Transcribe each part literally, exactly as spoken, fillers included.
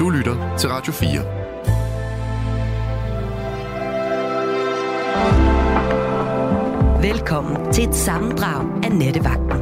Du lytter til Radio fire. Velkommen til et sammendrag af Nattevagten.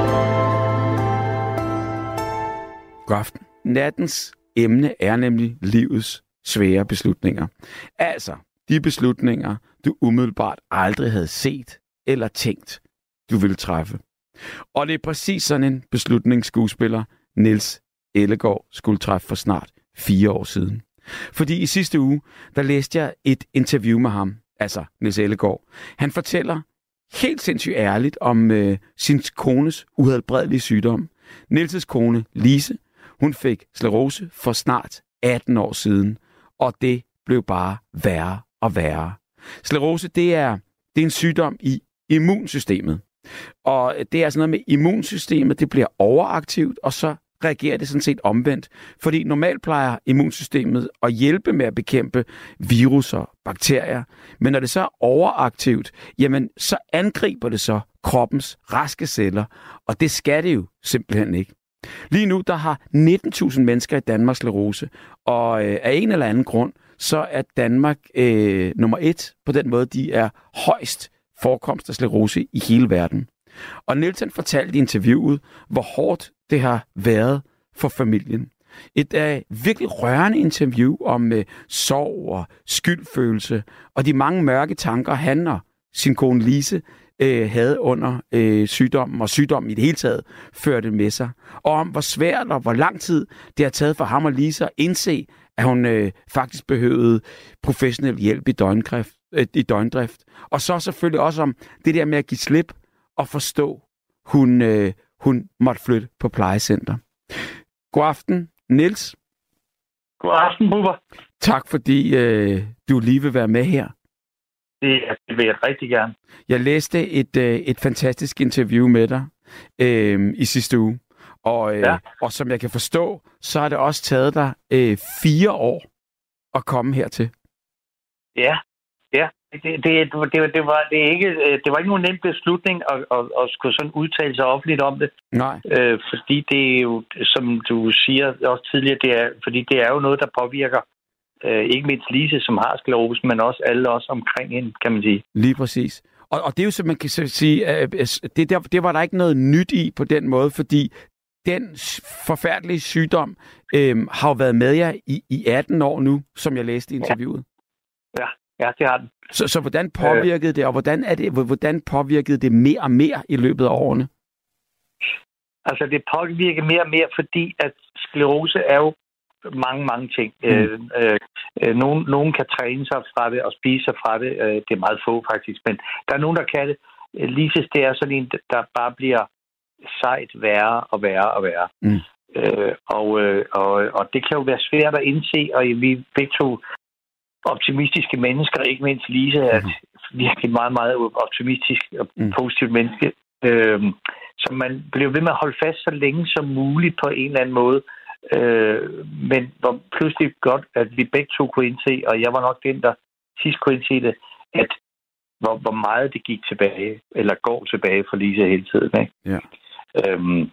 God aften. Nattens emne er nemlig livets svære beslutninger. Altså, de beslutninger, du umiddelbart aldrig havde set eller tænkt, du ville træffe. Og det er præcis sådan en beslutningsskuespiller, Niels Ellegaard, skulle træffe for snart fire år siden. Fordi i sidste uge, der læste jeg et interview med ham, altså Niels Ellegaard. Han fortæller helt sindssygt ærligt om øh, sin kones uhelbredelige sygdom. Niels' kone, Lise, hun fik sklerose for snart atten år siden, og det blev bare værre og værre. Sklerose, det er, det er en sygdom i immunsystemet. Og det er altså noget med immunsystemet, det bliver overaktivt, og så reagerer det sådan set omvendt. Fordi normalt plejer immunsystemet at hjælpe med at bekæmpe virus og bakterier. Men når det så er overaktivt, jamen så angriber det så kroppens raske celler. Og det skal det jo simpelthen ikke. Lige nu der har nitten tusind mennesker i Danmark sklerose. Og øh, af en eller anden grund, så er Danmark øh, nummer et på den måde, de er højst forekomst af sklerose i hele verden. Og Niels han fortalte i interviewet, hvor hårdt det har været for familien. Et uh, virkelig rørende interview om uh, sorg og skyldfølelse, og de mange mørke tanker, han og sin kone Lise uh, havde under uh, sygdommen, og sygdommen i det hele taget førte med sig. Og om hvor svært og hvor lang tid det har taget for ham og Lise at indse, at hun uh, faktisk behøvede professionel hjælp i døgndrift, uh, i døgndrift. Og så selvfølgelig også om det der med at give slip og forstå, hun... Uh, hun måtte flytte på plejecenter. God aften, Niels. God aften, Bubber. Tak, fordi øh, du lige vil være med her. Det, det vil jeg rigtig gerne. Jeg læste et, øh, et fantastisk interview med dig øh, i sidste uge. Og, øh, ja. og som jeg kan forstå, så har det også taget dig øh, fire år at komme hertil. Ja, ja. Det, det, det, var, det, var, det, er ikke, det var ikke nogen nem beslutning at, at, at skulle sådan udtale sig offentligt om det. Nej. Øh, fordi det er jo, som du siger også tidligere, det er, fordi det er jo noget, der påvirker øh, ikke mindst Lise, som har sklerose, men også alle os omkring hende, kan man sige. Lige præcis. Og, og det er jo, som man kan sige, at det, der, det var der ikke noget nyt i på den måde, fordi den forfærdelige sygdom øh, har jo været med jer i, i atten år nu, som jeg læste i interviewet. Ja. ja. Ja, det har den. Så, så hvordan påvirkede det, og hvordan, er det, hvordan påvirkede det mere og mere i løbet af årene? Altså, det påvirker mere og mere, fordi at sklerose er jo mange, mange ting. Mm. Øh, øh, nogen, nogen kan træne sig fra det og spise sig fra det. Øh, det er meget få, faktisk. Men der er nogen, der kan det. Lises, det er sådan en, der bare bliver sejt værre og værre og værre. Mm. Øh, og, øh, og, og det kan jo være svært at indse, og vi begge to optimistiske mennesker, ikke mindst Lise, er et virkelig meget, meget optimistisk og positivt menneske. Øhm, så man blev ved med at holde fast så længe som muligt på en eller anden måde. Øh, men hvor pludselig godt, at vi begge to kunne indse, og jeg var nok den, der sidst kunne indse det, at hvor, hvor meget det gik tilbage, eller går tilbage for Lise hele tiden. Ikke? Ja. Øhm,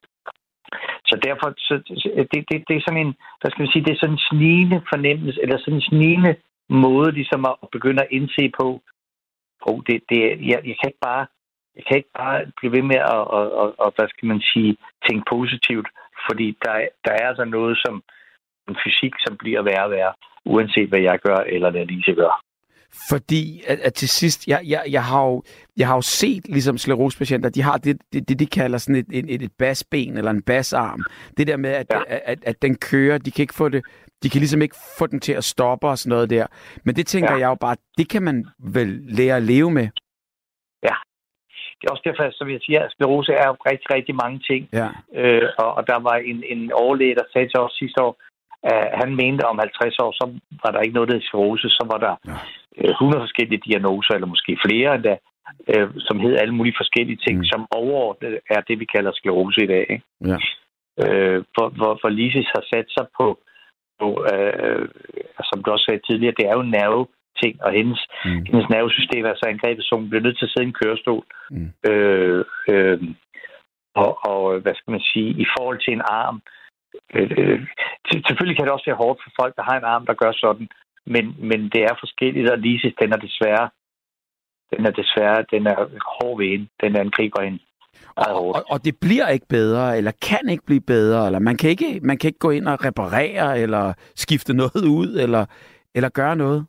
så derfor, så, det, det, det er sådan en, hvad skal man sige, det er sådan en snigende fornemmelse, eller sådan en snigende måde ligesom at begynde at indse på, oh, det, det, jeg, jeg kan ikke bare jeg kan ikke bare blive ved med at, at, at, at hvad skal man sige, tænke positivt, fordi der, der er altså noget som en fysik, som bliver værre og værre, uanset hvad jeg gør, eller hvad Lise gør. Fordi at, at til sidst, jeg, jeg, jeg, har jo, jeg har jo set ligesom sklerosepatienter, de har det, det, det de kalder sådan et, et, et basben eller en basarm. Det der med, at, ja. at, at, at den kører, de kan ikke få det, de kan ligesom ikke få den til at stoppe og sådan noget der. Men det tænker ja. jeg jo bare, det kan man vel lære at leve med. Ja. Det er også derfor, som jeg siger, at sklerose er jo rigtig, rigtig mange ting. Ja. Øh, og, og der var en, en overlæge, der sagde til os sidste år, at han mente om halvtreds år, så var der ikke noget, der hed sklerose, så var der ja. hundrede forskellige diagnoser, eller måske flere endda, øh, som hed alle mulige forskellige ting, mm. som overordnet er det, vi kalder sklerose i dag. Ikke? Ja. Øh, hvor, hvor, hvor Lises har sat sig på, på øh, som du også sagde tidligere, det er jo en nerveting, og hendes, mm. hendes nervesystem er så angrebet, så hun bliver nødt til at sidde i en kørestol. Mm. Øh, øh, og, og hvad skal man sige, i forhold til en arm, øh, selvfølgelig kan det også være hårdt for folk, der har en arm, der gør sådan, men, men det er forskelligt, og Lises, den er desværre, den er desværre, den er hård ved hende, den angriber hende. Og, og, og det bliver ikke bedre, eller kan ikke blive bedre, eller man kan ikke, man kan ikke gå ind og reparere, eller skifte noget ud, eller, eller gøre noget?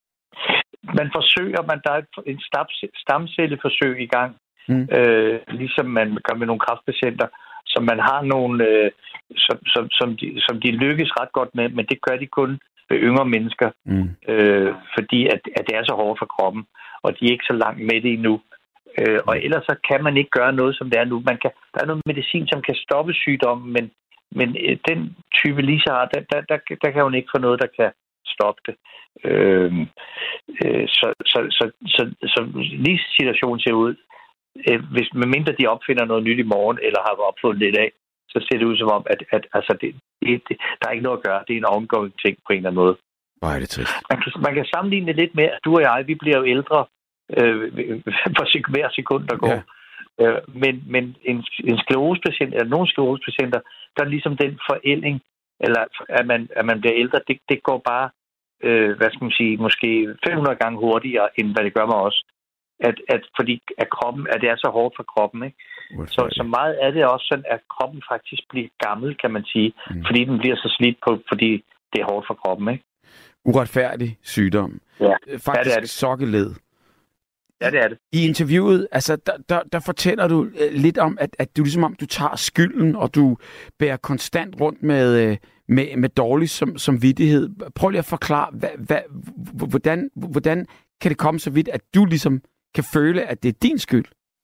Man forsøger, man, der er en stamcelleforsøg i gang, mm. øh, ligesom man gør med nogle kræftpatienter, som man har nogle, øh, som, som, som, de, som de lykkes ret godt med, men det gør de kun ved yngre mennesker, mm. øh, fordi at, at det er så hårdt for kroppen, og de er ikke så langt med det endnu. Øh, og ellers så kan man ikke gøre noget, som det er nu. Man kan, der er noget medicin, som kan stoppe sygdommen, men, men øh, den type Lisa har, der, der, der, der kan hun ikke få noget, der kan stoppe det. Øh, øh, så så, så, så, så lige situationen ser ud. Øh, hvis medmindre de opfinder noget nyt i morgen, eller har opfundet det i dag, så ser det ud som om, at, at altså det, det, det, der er ikke noget at gøre. Det er en ongoing ting på en eller anden måde. Hvor er det trist. Man kan, man kan sammenligne det lidt med, at du og jeg, vi bliver jo ældre øh, for hver sekund, der går. Ja. Øh, men men en, en sklerosepatient, eller nogle sklerosepatienter, der er ligesom den forældring, eller at man, at man bliver ældre, det, det går bare, øh, hvad skal man sige, måske fem hundrede gange hurtigere, end hvad det gør med os. At, at fordi at kroppen, at det er så hårdt for kroppen, ikke? Så, så meget er det også sådan, at kroppen faktisk bliver gammel, kan man sige, mm. fordi den bliver så slidt på, fordi det er hårdt for kroppen, ikke? Uretfærdig sygdom. Ja, faktisk ja, det er det. Sokkeled. Ja, det er det. I interviewet, altså, der, der, der fortæller du uh, lidt om, at, at du ligesom om, du tager skylden, og du bærer konstant rundt med, uh, med, med dårlig som, samvittighed. Prøv lige at forklare, hvad, hvad, hvordan, hvordan kan det komme så vidt, at du ligesom kan føle, at det er din skyld?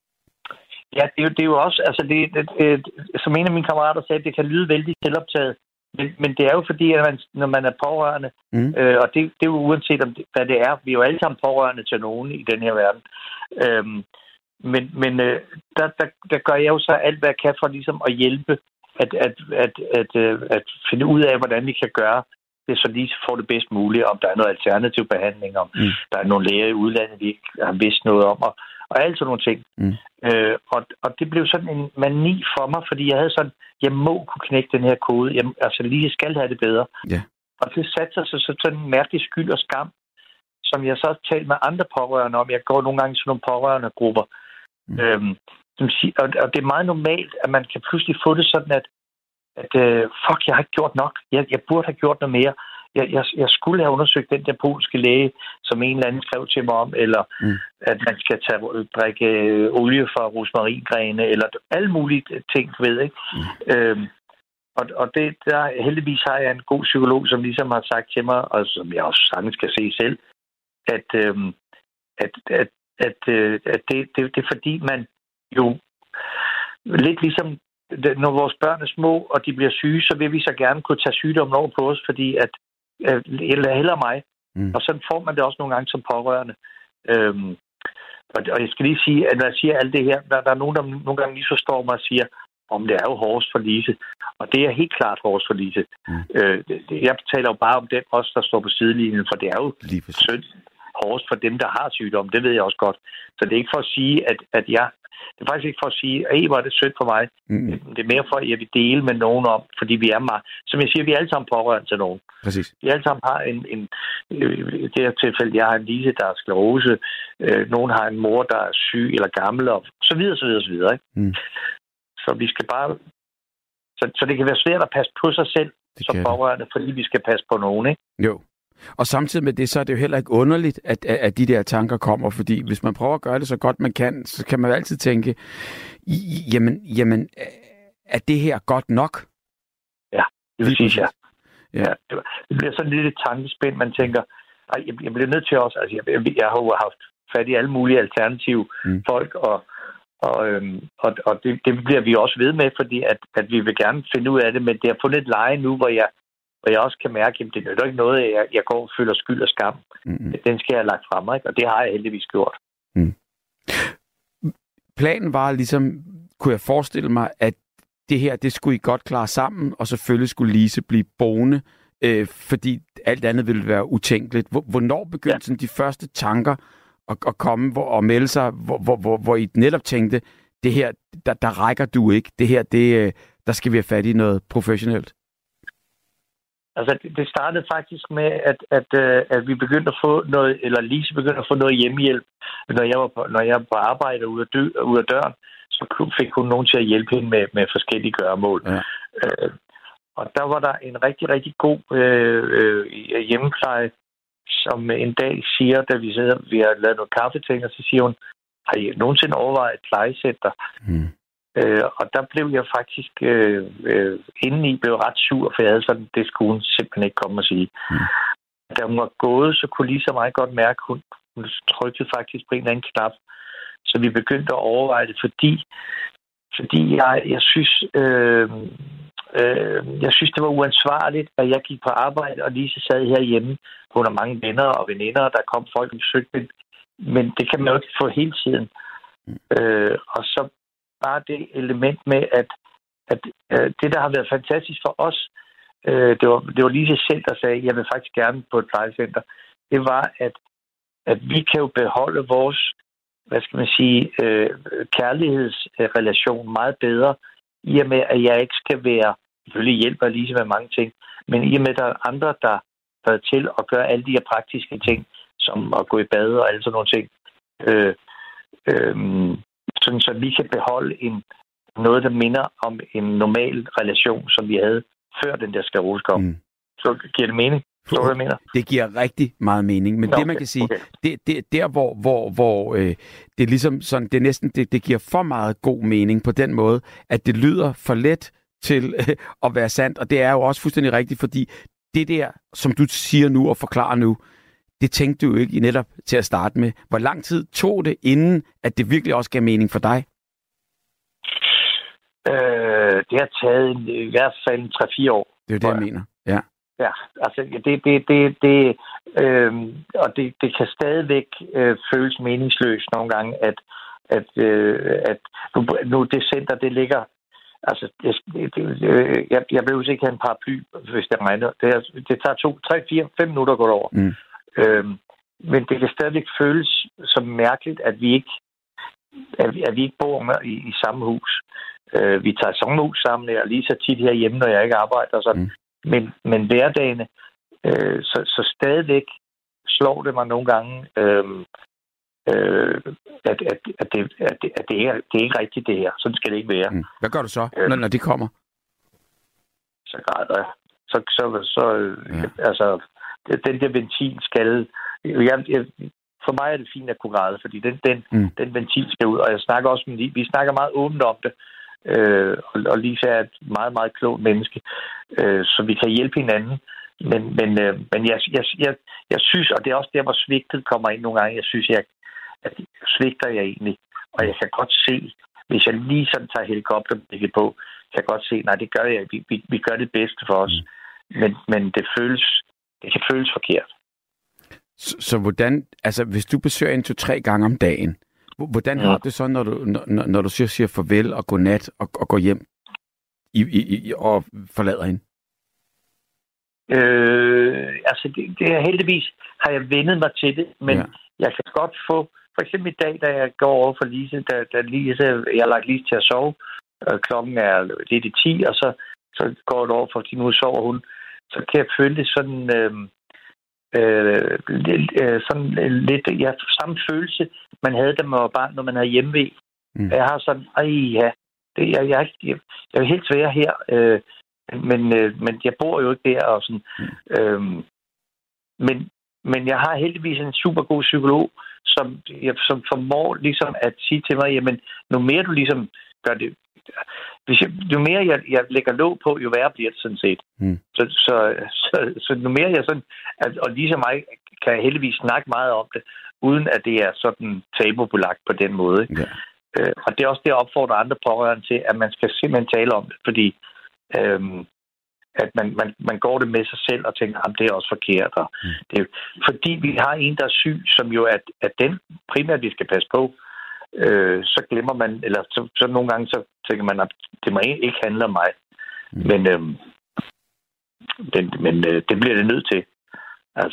Ja, det er jo, det er jo også, altså, det, det, det, som en af mine kammerater sagde, det kan lyde vældig selvoptaget, men, men det er jo fordi, at man, når man er pårørende, mm. øh, og det, det er jo uanset om det, hvad det er, vi er jo alle sammen pårørende til nogen i den her verden, øhm, men, men øh, der, der, der gør jeg jo så alt, hvad jeg kan for ligesom at hjælpe, at, at, at, at, at, at finde ud af, hvordan vi kan gøre det, så lige får det bedst muligt, om der er noget alternativ behandling, om mm. der er nogle læger i udlandet, vi ikke har vidst noget om, og, og alt sådan nogle ting. Mm. Øh, og, og det blev sådan en mani for mig, fordi jeg havde sådan, jeg må kunne knække den her kode, jeg, altså lige skal have det bedre. Yeah. Og det satte sig så, så sådan en mærkelig skyld og skam, som jeg så har talt med andre pårørende om. Jeg går nogle gange til nogle pårørende grupper. Mm. Øhm, som siger, og, og det er meget normalt, at man kan pludselig få det sådan, at at uh, fuck, jeg har ikke gjort nok. Jeg, jeg burde have gjort noget mere. Jeg, jeg, jeg skulle have undersøgt den der polske læge, som en eller anden skrev til mig om, eller mm. at man skal tage, drikke øh, olie fra rosmaringrene, eller alle mulige ting, ved ikke. Mm. Øhm, og og det, der, heldigvis har jeg en god psykolog, som ligesom har sagt til mig, og som jeg også sagtens skal se selv, at, øhm, at, at, at, øh, at det, det, det er fordi, man jo lidt ligesom når vores børn er små, og de bliver syge, så vil vi så gerne kunne tage sygdommen over på os, fordi at, eller heller mig. Mm. Og sådan får man det også nogle gange som pårørende. Øhm, og, og jeg skal lige sige, at når jeg siger alt det her, der, der er nogen, der nogle gange lige så står mig og siger, om det er jo hårdest for Lise. Og det er helt klart hårdest for Lise. Mm. Øh, det, jeg taler jo bare om den også, der står på sidelinjen, for det er jo synd hårdest for dem, der har sygdom. Det ved jeg også godt. Så det er ikke for at sige, at, at jeg Det er faktisk ikke for at sige, at hvor er det sødt for mig. Mm. Det er mere for, at jeg vil dele med nogen om, fordi vi er meget. Som jeg siger, vi er alle sammen pårørende til nogen. Præcis. Vi alle sammen har en, en i det her tilfælde, jeg har en Lise, der er sklerose. Øh, nogen har en mor, der er syg eller gammel, og så videre, så videre, så videre. Ikke? Mm. Så vi skal bare... Så, så det kan være svært at passe på sig selv det som pårørende, fordi vi skal passe på nogen, ikke? Jo. Og samtidig med det, så er det jo heller ikke underligt, at, at de der tanker kommer, fordi hvis man prøver at gøre det så godt man kan, så kan man jo altid tænke, jamen, jamen er det her godt nok? Ja, det vil sige, ja. ja. Det bliver sådan lidt et tankespænd, man tænker, jeg, jeg bliver nødt til også, altså jeg, jeg har jo haft fat i alle mulige alternative mm. folk, og, og, øhm, og, og det, det bliver vi også ved med, fordi at, at vi vil gerne finde ud af det, men det er fundet et leje nu, hvor jeg Og jeg også kan mærke, at det er ikke noget, jeg, jeg går og føler skyld og skam. Mm-hmm. Den skal jeg have lagt frem, ikke? Og det har jeg heldigvis gjort. Mm. Planen var ligesom, kunne jeg forestille mig, at det her, det skulle I godt klare sammen, og selvfølgelig skulle Lise blive boende, øh, fordi alt andet ville være utænkeligt. Hvornår begyndte ja. sådan de første tanker at, at komme hvor, og melde sig, hvor, hvor, hvor, hvor I netop tænkte, det her, der, der rækker du ikke. Det her, det, der skal vi have fat i noget professionelt? Altså, det, det startede faktisk med, at, at, at, at vi begyndte at få noget, eller Lise begyndte at få noget hjemmehjælp. Når jeg var på, når jeg var på arbejde ude af, dø, ude af døren, så fik hun nogen til at hjælpe hende med, med forskellige gøremål. Ja. Øh, og der var der en rigtig, rigtig god øh, øh, hjemmepleje, som en dag siger, da vi sidder, vi har lavet noget kaffeting, og så siger hun, har I nogensinde overvejet et plejecenter? Mm. Øh, og der blev jeg faktisk øh, øh, indeni blev ret sur, for jeg havde sådan, det skulle hun simpelthen ikke komme og sige. Mm. Da hun var gået, så kunne lige så meget godt mærke, hun, hun trykkede faktisk på en eller anden knap. Så vi begyndte at overveje det, fordi, fordi jeg, jeg synes, øh, øh, jeg synes, det var uansvarligt, at jeg gik på arbejde, og Lise sad herhjemme. Hun har mange venner og veninder, der kom folk og besøgte, men det kan man jo ikke få hele tiden. Mm. Øh, og så bare det element med, at, at øh, det, der har været fantastisk for os, øh, det, var, det var Lise selv, der sagde, jeg vil faktisk gerne på et plejecenter, det var, at, at vi kan jo beholde vores, hvad skal man sige, øh, kærlighedsrelation meget bedre, i og med, at jeg ikke skal være, selvfølgelig hjælper Lise med mange ting, men i og med, at der er andre, der er til at gøre alle de her praktiske ting, som at gå i bad og alle sådan nogle ting, øh, øh, sådan så vi kan beholde en, noget, der minder om en normal relation, som vi havde før den der sklerose kom. Mm. Så giver det mening? Så, hvad jeg mener? Det giver rigtig meget mening, men okay, det man kan sige, okay. det, det der hvor hvor hvor øh, det er ligesom sådan, det er næsten det, det giver for meget god mening på den måde, at det lyder for let til øh, at være sandt, og det er jo også fuldstændig rigtigt, fordi det der, som du siger nu og forklarer nu, det tænkte du jo ikke netop til at starte med. Hvor lang tid tog det, inden at det virkelig også gav mening for dig? Øh, det har taget en, i hvert fald tre fire år. Det er jo det, jeg, jeg mener. Ja. Ja, altså det, det, det, det øh, og det, det kan stadigvæk øh, føles meningsløst nogle gange, at, at, øh, at nu, nu det center, det ligger, altså det, det, det, jeg, jeg behøver ikke have en paraply, hvis det regner. Det, det tager to, tre, fire, fem minutter at gå over. Mm. Øh, men det kan stadigvæk føles som mærkeligt, at vi ikke, at vi, at vi ikke bor med i, i samme hus. Øh, vi tager sommerhus sammen, og lige så tit herhjemme, når jeg ikke arbejder og sådan. Mm. Men, men hverdagene, øh, så, så stadigvæk slår det mig nogle gange, øh, øh, at, at, at, det, at, det, at det, er, det er ikke rigtigt det her. Sådan skal det ikke være. Mm. Hvad gør du så, øh, når, når det kommer? Så græder jeg. Så, så, så ja. Altså, den der ventil skal... Jeg, jeg, for mig er det fint at kunne græde, fordi den, den, mm. den ventil skal ud. Og jeg snakker også med vi snakker meget åbent om det. Øh, og, og Lisa er et meget, meget klogt menneske, øh, så vi kan hjælpe hinanden. Men, men, øh, men jeg, jeg, jeg, jeg synes, og det er også der, hvor svigtet kommer ind nogle gange, jeg synes, jeg, at svigter jeg egentlig. Og jeg kan godt se, hvis jeg lige sådan tager helikopterblikket på, kan jeg godt se, nej, det gør jeg. Vi, vi, vi gør det bedste for os. Mm. Men, men det føles, det kan føles forkert. Så, så hvordan, altså hvis du besøger en to-tre gange om dagen, hvordan har du det så, når du, når, når du siger, siger farvel og godnat og, og går hjem i, i, i, og forlader hende? Øh, altså, det, det er heldigvis, har jeg vendet mig til det, men ja. Jeg kan godt få, for eksempel i dag, da jeg går over for Lise, da, da Lise, jeg har lagt Lise til at sove, og klokken er lidt i ti, og så, så går det over for, at nu sover hun, så kan jeg føle det sådan... Øh, Øh, øh, sådan lidt ja, samme følelse, man havde, da man var barn, når man havde hjemmevæg. Mm. Jeg har sådan, ej ja, det, jeg, jeg, jeg, jeg vil helt være her, øh, men, øh, men jeg bor jo ikke der. Og sådan, mm. øh, men, men jeg har heldigvis en super god psykolog, som, jeg, som formår ligesom at sige til mig, jamen, nu mere du ligesom gør det, hvis jeg, jo mere jeg, jeg lægger låg på, jo værre bliver det sådan set. Mm. Så, så, så, så nu mere jeg sådan, at, og ligesom mig, kan jeg heldigvis snakke meget om det, uden at det er sådan tabubelagt på den måde. Yeah. Øh, og det er også det, jeg opfordrer andre pårørende til, at man skal simpelthen tale om det, fordi øhm, at man, man, man går det med sig selv og tænker, at det er også forkert. Og mm. det er, fordi vi har en, der er syg, som jo er, at den primært, vi skal passe på, Øh, så glemmer man, eller så, så nogle gange så tænker man, at det må ikke handle om mig. Mm. Men, øh, den, men øh, det bliver det nødt til. Altså,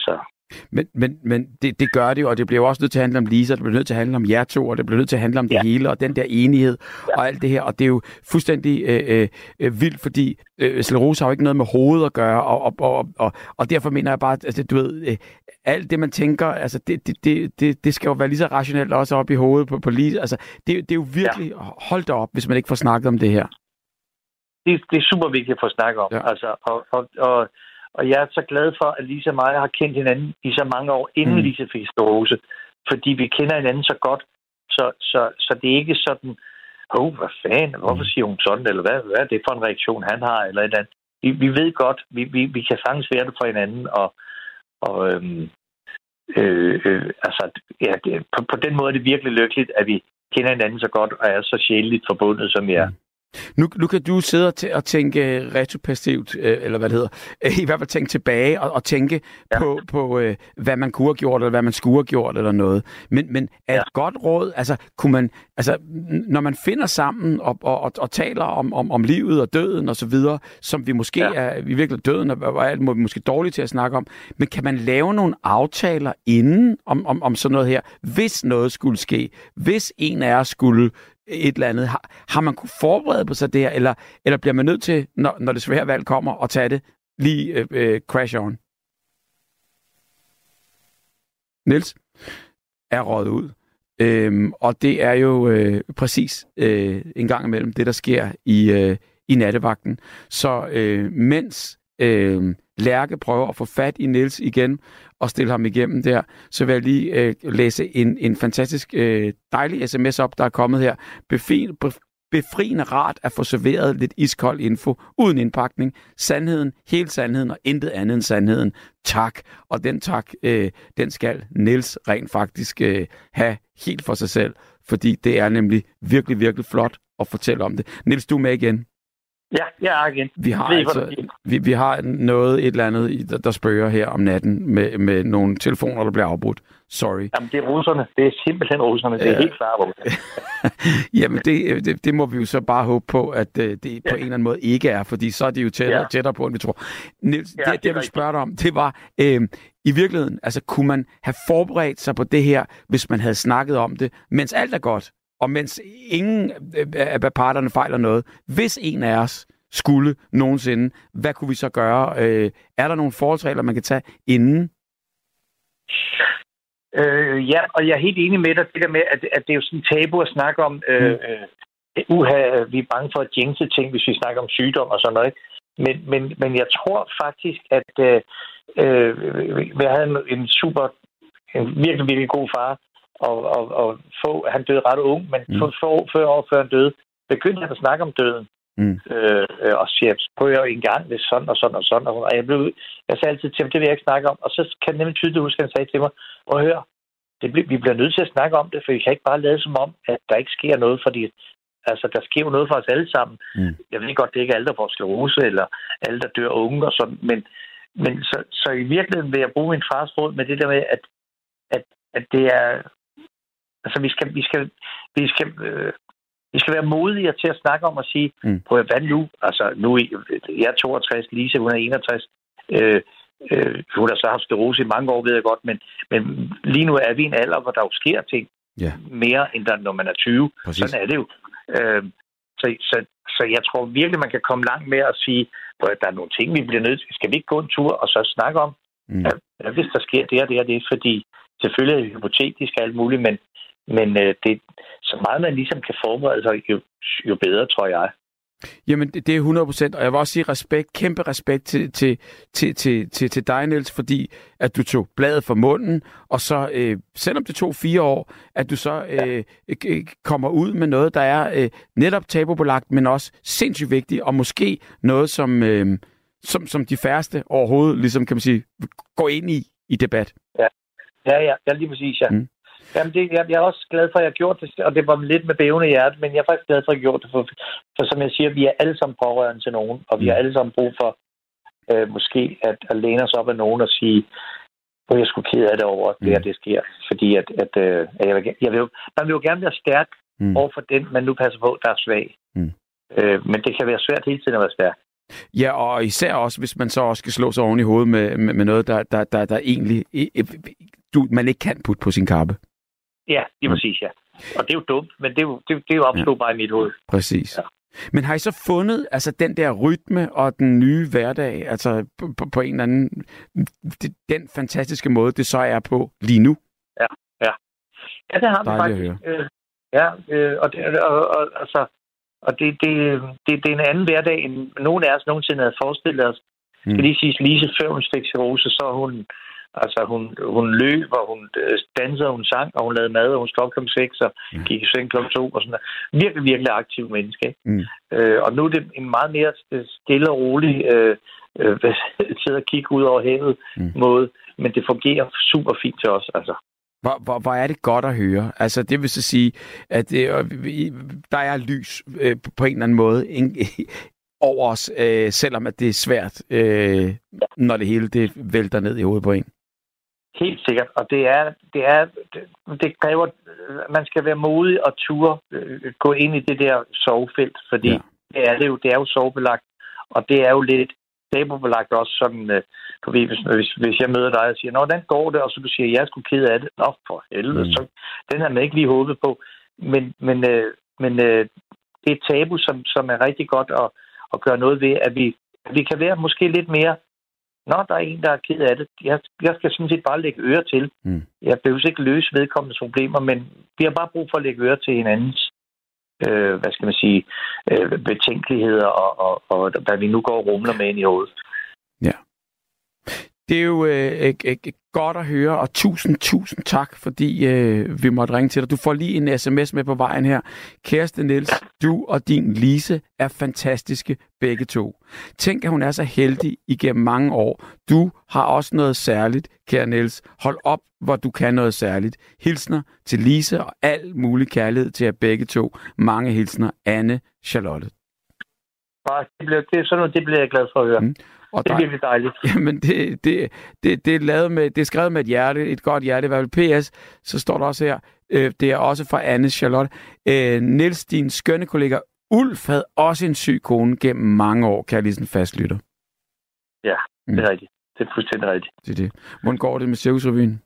Men, men, men det, det gør det jo, og det bliver jo også nødt til at handle om Lisa, det bliver nødt til at handle om jer to, og det bliver nødt til at handle om det ja. hele, og den der enighed, ja. og alt det her, og det er jo fuldstændig øh, øh, vildt, fordi øh, sklerose har jo ikke noget med hovedet at gøre, og, og, og, og, og derfor mener jeg bare, at altså, du ved, øh, alt det man tænker, altså det, det, det, det, det skal jo være lige så rationelt også op i hovedet på, på Lisa, altså det, det er jo virkelig, ja. hold da op, hvis man ikke får snakket om det her. Det, det er super vigtigt at få snakket om, ja. altså, og, og, og Og jeg er så glad for, at Lisa og mig har kendt hinanden i så mange år, inden mm. Lisa fik sklerose. Fordi vi kender hinanden så godt, så, så, så det er ikke sådan, åh, oh, hvad fanden, hvorfor siger hun sådan, eller hvad, hvad er det for en reaktion, han har, eller et eller andet. Vi, vi ved godt, vi, vi, vi kan sagtens være det for hinanden, og, og øhm, øh, øh, altså, ja, det, på, på den måde er det virkelig lykkeligt, at vi kender hinanden så godt, og er så sjældent forbundet, som vi er. Mm. Nu, nu kan du sidde og, t- og tænke retroperspektivt, øh, eller hvad det hedder, i hvert fald tænke tilbage og, og tænke ja. på, på øh, hvad man kunne have gjort, eller hvad man skulle have gjort, eller noget. Men, men er ja. et godt råd, altså, kunne man, altså, når man finder sammen og, og, og, og taler om, om, om livet og døden og så videre, som vi måske ja. er, vi virkelig døden, og alt må vi måske dårligt til at snakke om, men kan man lave nogle aftaler inden om, om, om sådan noget her, hvis noget skulle ske, hvis en af os skulle et eller andet. Har, har man kunne forberede på sig det her, eller, eller bliver man nødt til, når, når det svære valg kommer, at tage det lige øh, øh, crash on? Niels er røget ud. Øhm, og det er jo øh, præcis øh, en gang imellem det, der sker i, øh, i nattevagten. Så øh, mens øh, Lærke prøver at få fat i Niels igen og stille ham igennem der, så vil jeg lige øh, læse en, en fantastisk øh, dejlig sms op, der er kommet her. Befri, befriende rart at få serveret lidt iskold info uden indpakning. Sandheden, hele sandheden og intet andet end sandheden. Tak. Og den tak, øh, den skal Niels rent faktisk øh, have helt for sig selv, fordi det er nemlig virkelig, virkelig flot at fortælle om det. Niels, du er med igen. Ja, jeg er igen. Vi har, altså, vi, vi har noget, et eller andet, der, der spørger her om natten med, med nogle telefoner, der bliver afbrudt. Sorry. Jamen, det er russerne. Det er simpelthen russerne. Det er ja. helt klart russerne. Jamen, det, det, det må vi jo så bare håbe på, at det ja. på en eller anden måde ikke er, fordi så er de jo tættere, ja. tættere på, end vi tror. Niels, ja, det, det, det jeg vil spørge dig om, det var, øh, i virkeligheden, altså kunne man have forberedt sig på det her, hvis man havde snakket om det, mens alt er godt? Og mens ingen af parterne fejler noget, hvis en af os skulle nogensinde, hvad kunne vi så gøre? Øh, er der nogle forholdsregler, man kan tage inden? Øh, ja, og jeg er helt enig med dig, det der med, at, at det er jo sådan en tabu at snakke om, øh, mm. uha, vi er bange for at jinxe ting, hvis vi snakker om sygdom og sådan noget. Men, men, men jeg tror faktisk, at øh, øh, jeg havde en, en super, en virkelig, virkelig god far, Og, og, og få, han døde ret ung, men mm. for, for, før år før han døde, begyndte han at snakke om døden. Mm. Øh, og siger, prøv jeg en gang, hvis sådan og sådan og sådan. Og jeg, blev, jeg sagde altid til ham, det vil jeg ikke snakke om. Og så kan jeg nemlig tydeligt huske, at han sagde til mig, og hør, det, vi bliver nødt til at snakke om det, for vi kan ikke bare lade som om, at der ikke sker noget, fordi altså, der sker jo noget for os alle sammen. Mm. Jeg ved godt, det er ikke alle, der får sklerose, eller alle, der dør unge og sådan, men, men så, så i virkeligheden vil jeg bruge min fars råd med det der med, at, at, at det er altså, vi skal, vi skal, vi skal, øh, vi skal være modige til at snakke om og sige, mm. prøv hvad nu? Altså, nu jeg er toogtres, Lisa, hun er enogtres. Øh, øh, hun har så haft sklerose i mange år, ved jeg godt, men, men lige nu er vi i en alder, hvor der jo sker ting yeah. mere, end der, når man er tyve. Præcis. Sådan er det jo. Øh, så, så, så jeg tror virkelig, man kan komme langt med at sige, at der er nogle ting, vi bliver nødt til. Skal vi ikke gå en tur og så snakke om, mm. at, at hvis der sker det og det og det, fordi selvfølgelig er det hypotetisk og alt muligt, men Men øh, det, så meget man ligesom kan forberede sig, jo, jo bedre, tror jeg. Jamen, det, det er hundrede procent, og jeg vil også sige respekt, kæmpe respekt til, til, til, til, til, til dig, Niels, fordi at du tog bladet fra munden, og så, øh, selvom det tog fire år, at du så øh, ja. kommer ud med noget, der er øh, netop tabubelagt, men også sindssygt vigtigt, og måske noget, som, øh, som, som de færreste overhovedet, ligesom kan man sige, går ind i, i debat. Ja, ja, ja, ja lige præcis, ja. Mm. Jamen, det, jeg, jeg er også glad for, at jeg har gjort det, og det var lidt med bævende hjerte, men jeg er faktisk glad for, at jeg har gjort det, for, for som jeg siger, vi er alle sammen pårørende til nogen, og vi har alle sammen brug for øh, måske at, at læne os op af nogen og sige, hvor jeg skulle kede af det over, at det her, det sker. Fordi at, at, øh, at jeg, vil, jeg vil jo, man vil jo gerne være stærk mm. over for den, man nu passer på, der er svag. Mm. Øh, men det kan være svært hele tiden at være stærk. Ja, og især også, hvis man så også skal slå sig oven i hovedet med, med, med noget, der, der, der, der egentlig du, man ikke kan putte på sin kappe. Ja, det er præcis, ja. Og det er jo dumt, men det er jo, det, det er jo opstået ja. bare i mit hoved. Præcis. Ja. Men har I så fundet altså den der rytme og den nye hverdag, altså på, på, på en eller anden, den fantastiske måde, det så er på lige nu? Ja, ja. Ja, det har vi faktisk. Øh, ja, øh, og, det, og, og, altså, og det, det, det, det er en anden hverdag, end nogen af os nogensinde havde forestillet os. Mm. Skal lige sige, Lise, før hun fik cirrhose, så hun, altså hun, hun løb, og hun dansede, og hun sang, og hun lavede mad, og hun stod op klokken seks, og mm. gik i seng klokken to, og sådan der. Virkelig, virkelig aktiv menneske. Mm. Øh, og nu er det en meget mere stille og rolig, øh, øh, sidde og kigge ud over havet mm. måde, men det fungerer super fint til os, altså. Hvor, hvor, hvor er det godt at høre. Altså, det vil så sige, at det, der er lys øh, på en eller anden måde over os, øh, selvom at det er svært, øh, når det hele det vælter ned i hovedet på en. Helt sikkert. Og det er, det er, det, det kræver, man skal være modig og ture øh, gå ind i det der sovefelt, fordi ja. det er det jo, det er jo sovebelagt, og det er jo lidt tabubelagt også sådan, øh, for hvis, hvis, hvis jeg møder dig og siger, nå, hvordan går det? Og så du siger, jeg er sgu ked af det. Nå, for helvede. Mm. Så, den har man ikke lige håbet på. Men, men, øh, men øh, det er et tabu, som, som er rigtig godt at, at gøre noget ved, at vi, at vi kan være måske lidt mere, nå, der er en, der er ked af det. Jeg, jeg skal sådan set bare lægge øre til. Mm. Jeg behøver ikke løse vedkommendes problemer, men vi har bare brug for at lægge øre til hinandens Øh, hvad skal man sige, øh, betænkeligheder og, og, og hvad vi nu går og rumler med ind i hovedet. Ja. Det er jo øh, øh, godt at høre, og tusind, tusind tak, fordi øh, vi måtte ringe til dig. Du får lige en sms med på vejen her. Kæreste Niels, du og din Lise er fantastiske begge to. Tænk, at hun er så heldig igennem mange år. Du har også noget særligt, kære Niels. Hold op, hvor du kan noget særligt. Hilsner til Lise og al mulig kærlighed til jer begge to. Mange hilsner, Anne Charlotte. Det bliver, det, sådan noget, det bliver jeg glad for at høre. Mm. Og det er virkelig dejligt. Jamen, det, det, det, det, er lavet med, det er skrevet med et hjerte, et godt hjerte. Hvad vil P S, så står der også her, øh, det er også fra Anne Charlotte. Øh, Niels, din skønne kollega Ulf, havde også en syg kone gennem mange år, kan jeg lige sådan fastlytter. Ja, det er mm. rigtigt. Det er fuldstændig rigtigt. Det er det. Hvordan går det med Cirkusrevyen?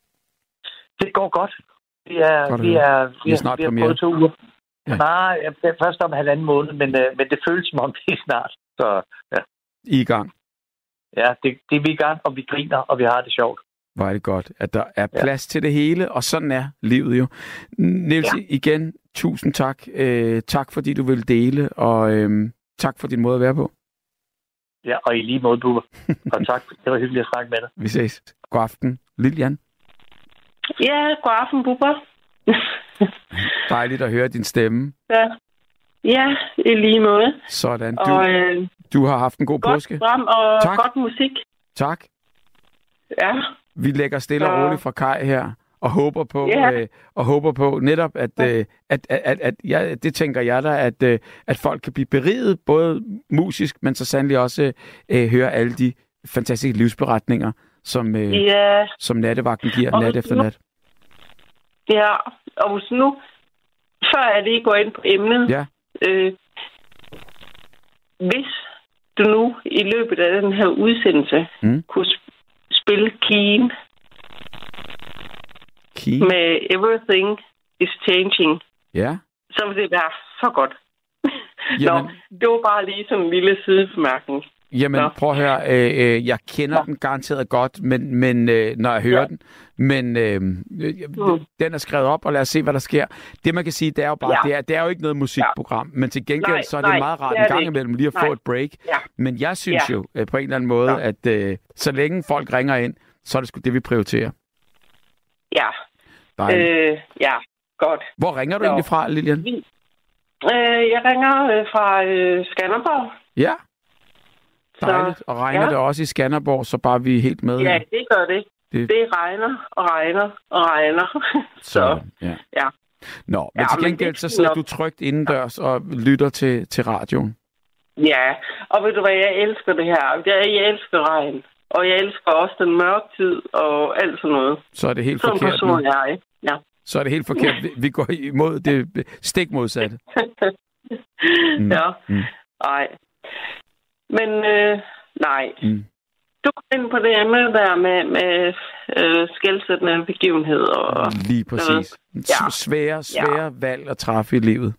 Det går godt. Vi er, godt vi er, vi er, vi er snart vi har prøvet to uger. Ja. Nej, det er først om halvanden måned, men, øh, men det føles som om det er snart. Så, ja. I er i gang? Ja, det, det er vi i gang, og vi griner, og vi har det sjovt. Hvor er det godt, at der er plads ja. til det hele, og sådan er livet jo. Niels, ja. igen, tusind tak. Øh, tak, fordi du vil dele, og øh, tak for din måde at være på. Ja, og i lige måde, Bubber. Og tak, det var hyggeligt at snakke med dig. Vi ses. God aften, Lilian. Ja, god aften, Bubber. Dejligt at høre din stemme. Ja, ja i lige måde. Sådan. Du, og, øh, du har haft en god godt påske. Program og tak. Godt musik. Tak. Ja. Vi lægger stille og roligt fra Kaj her, og håber på, yeah. øh, og håber på netop, at, øh, at, at, at, at ja, det tænker jeg da, at, øh, at folk kan blive beriget, både musisk, men så sandelig også øh, høre alle de fantastiske livsberetninger, som, øh, yeah. som nattevagten giver og nat efter nu, nat. Ja, og hvis nu, før jeg lige går ind på emnet, ja. øh, hvis du nu i løbet af den her udsendelse mm. kunne spille Keen, Keen med Everything is Changing, ja. så vil det være så godt. Nå, det var bare lige sådan en lille sidebemærkning. Jamen, Nå. prøv at høre. Øh, øh, jeg kender Nå. den garanteret godt, men, men øh, når jeg hører ja. den. Men øh, mm. den er skrevet op, og lad os se, hvad der sker. Det, man kan sige, det er jo bare, ja. det, er, det er jo ikke noget musikprogram, ja. men til gengæld, nej, så er det nej, meget rart en gang imellem lige at nej. få et break. Ja. Men jeg synes ja. jo øh, på en eller anden måde, ja. at øh, så længe folk ringer ind, så er det sgu det, vi prioriterer. Ja. Øh, ja, godt. Hvor ringer du jo. egentlig fra, Lilian? Vi, øh, jeg ringer øh, fra øh, Skanderborg. Ja. Dejligt. Så, og regner ja. det også i Skanderborg, så bare vi er helt med? Ja, det gør det. Det, det regner og regner og regner. så, så ja. ja. Nå, men ja, til gengæld så sidder du trygt indendørs og lytter til, til radioen. Ja, og ved du hvad, jeg elsker det her. Jeg, jeg elsker regn. Og jeg elsker også den mørke tid og alt sådan noget. Så er det helt sådan forkert person, jeg er, ja. Så er det helt forkert. Vi, vi går imod det stik modsatte. mm. Ja, nej. Mm. Men øh, nej. Mm. Du kom ind på det emne der med, med øh, skelsættende begivenheder. Og Lige præcis. Ja. Svære, svære ja. valg at træffe i livet.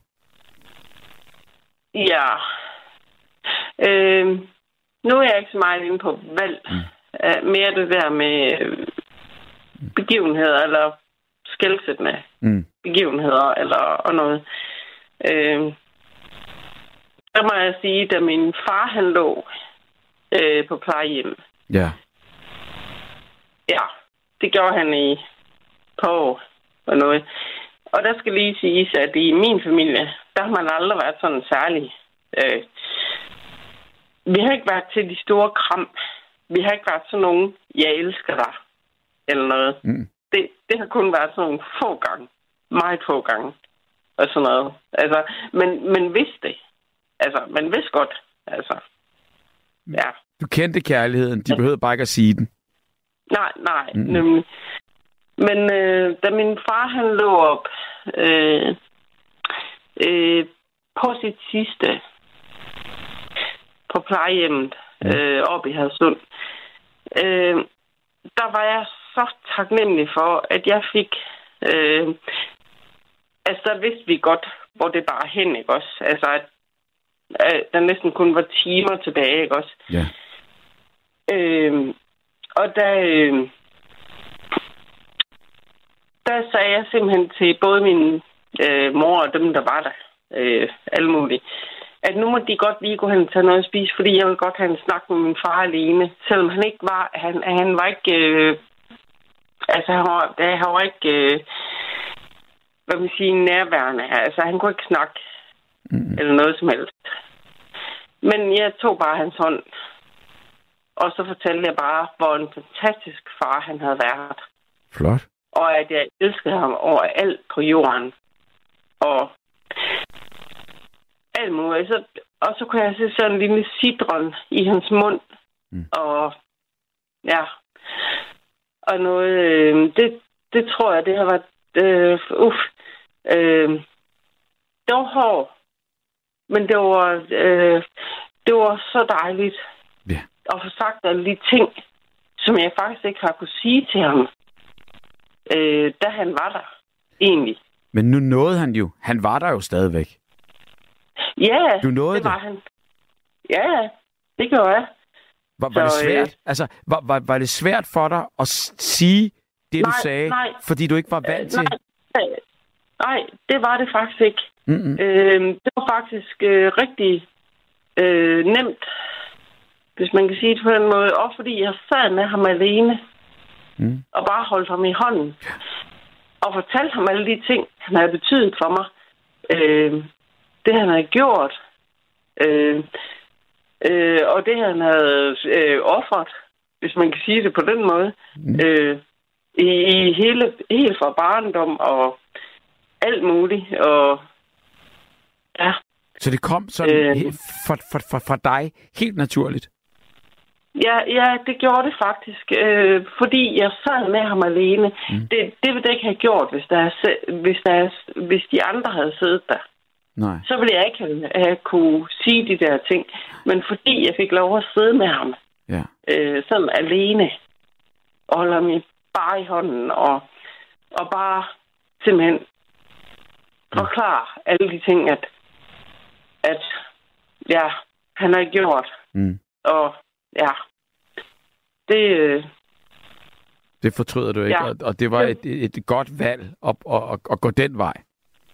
Ja. Øh, nu er jeg ikke så meget inde på valg. Mm. Uh, mere det der med øh, begivenheder, eller skelsættende mm. begivenheder, eller og noget. Øh, der må jeg sige, da min far han lå øh, på plejehjem. Ja. Ja, det gjorde han i på og noget. Og der skal lige siges, at i min familie, der har man aldrig været sådan særlig. Øh, vi har ikke været til de store kram. Vi har ikke været sådan nogen, jeg elsker dig, eller noget. Mm. Det, det har kun været sådan nogle få gange. Meget få gange. Og sådan noget. Altså, men, men vidste det. Altså, man vidste godt. Altså, ja. Du kendte kærligheden. De behøvede bare ikke at sige den. Nej, nej. Mm. Nemlig. Men øh, da min far, han lå op øh, øh, på sit sidste på plejehjemmet øh, oppe i Hadsund, øh, der var jeg så taknemmelig for, at jeg fik... Øh, altså, der vidste vi godt, hvor det bare hen, ikke også? Altså, at, at der næsten kun var timer tilbage, ikke også? Ja. Øh, og der... Øh, der sagde jeg simpelthen til både min øh, mor og dem, der var der, øh, alle mulige, at nu må de godt lige gå hen og tage noget at spise, fordi jeg vil godt have en snak med min far alene, selvom han ikke var, han, han var ikke, øh, altså han var, han var ikke, øh, hvad man siger, nærværende. Altså han kunne ikke snakke, mm. eller noget som helst. Men jeg tog bare hans hånd, og så fortalte jeg bare, hvor en fantastisk far han havde været. Flot. Og at jeg elskede ham over alt på jorden. Og alt muligt. Så, og så kunne jeg se sådan en lille citron i hans mund. Mm. Og ja. Og noget... Øh, det, det tror jeg, det har været... Øh, uff. Øh, det var hårdt. Men det var... Øh, det var så dejligt. Yeah. At få sagt alle de ting, som jeg faktisk ikke har kunne sige til ham. Øh, da han var der, egentlig. Men nu nåede han jo. Han var der jo stadigvæk. Ja, du nåede det var det. han. Ja, det gjorde jeg. Var, var Så, det svært? Øh... Altså, var, var, var det svært for dig at sige det, nej, du sagde, nej. fordi du ikke var vant øh, til? Nej, nej, det var det faktisk ikke. Mm-mm. Øh, det var faktisk øh, rigtig øh, nemt, hvis man kan sige det på den måde. Også fordi jeg sad med ham alene. Mm. Og bare holdt ham i hånden. Og fortalte ham alle de ting, han havde betydet for mig. Øh, det, han havde gjort. Øh, øh, og det, han havde øh, offret, hvis man kan sige det på den måde. Mm. Øh, i, i hele, helt fra barndom og alt muligt. Og ja. Så det kom sådan øh, fra, fra, fra, fra dig helt naturligt? Ja, ja, det gjorde det faktisk, øh, fordi jeg sad med ham alene. Mm. Det, det ville det ikke have gjort, hvis, der, hvis, der, hvis de andre havde siddet der. Nej. Så ville jeg ikke have, have kunne sige de der ting. Men fordi jeg fik lov at sidde med ham, ja. øh, sådan alene, og holde ham bare i hånden, og, og bare simpelthen forklare mm. alle de ting, at, at ja, han har gjort. Mm. Og ja, det... Øh... Det fortryder du ikke, ja. og, og det var et, et, et godt valg at, at, at, at gå den vej.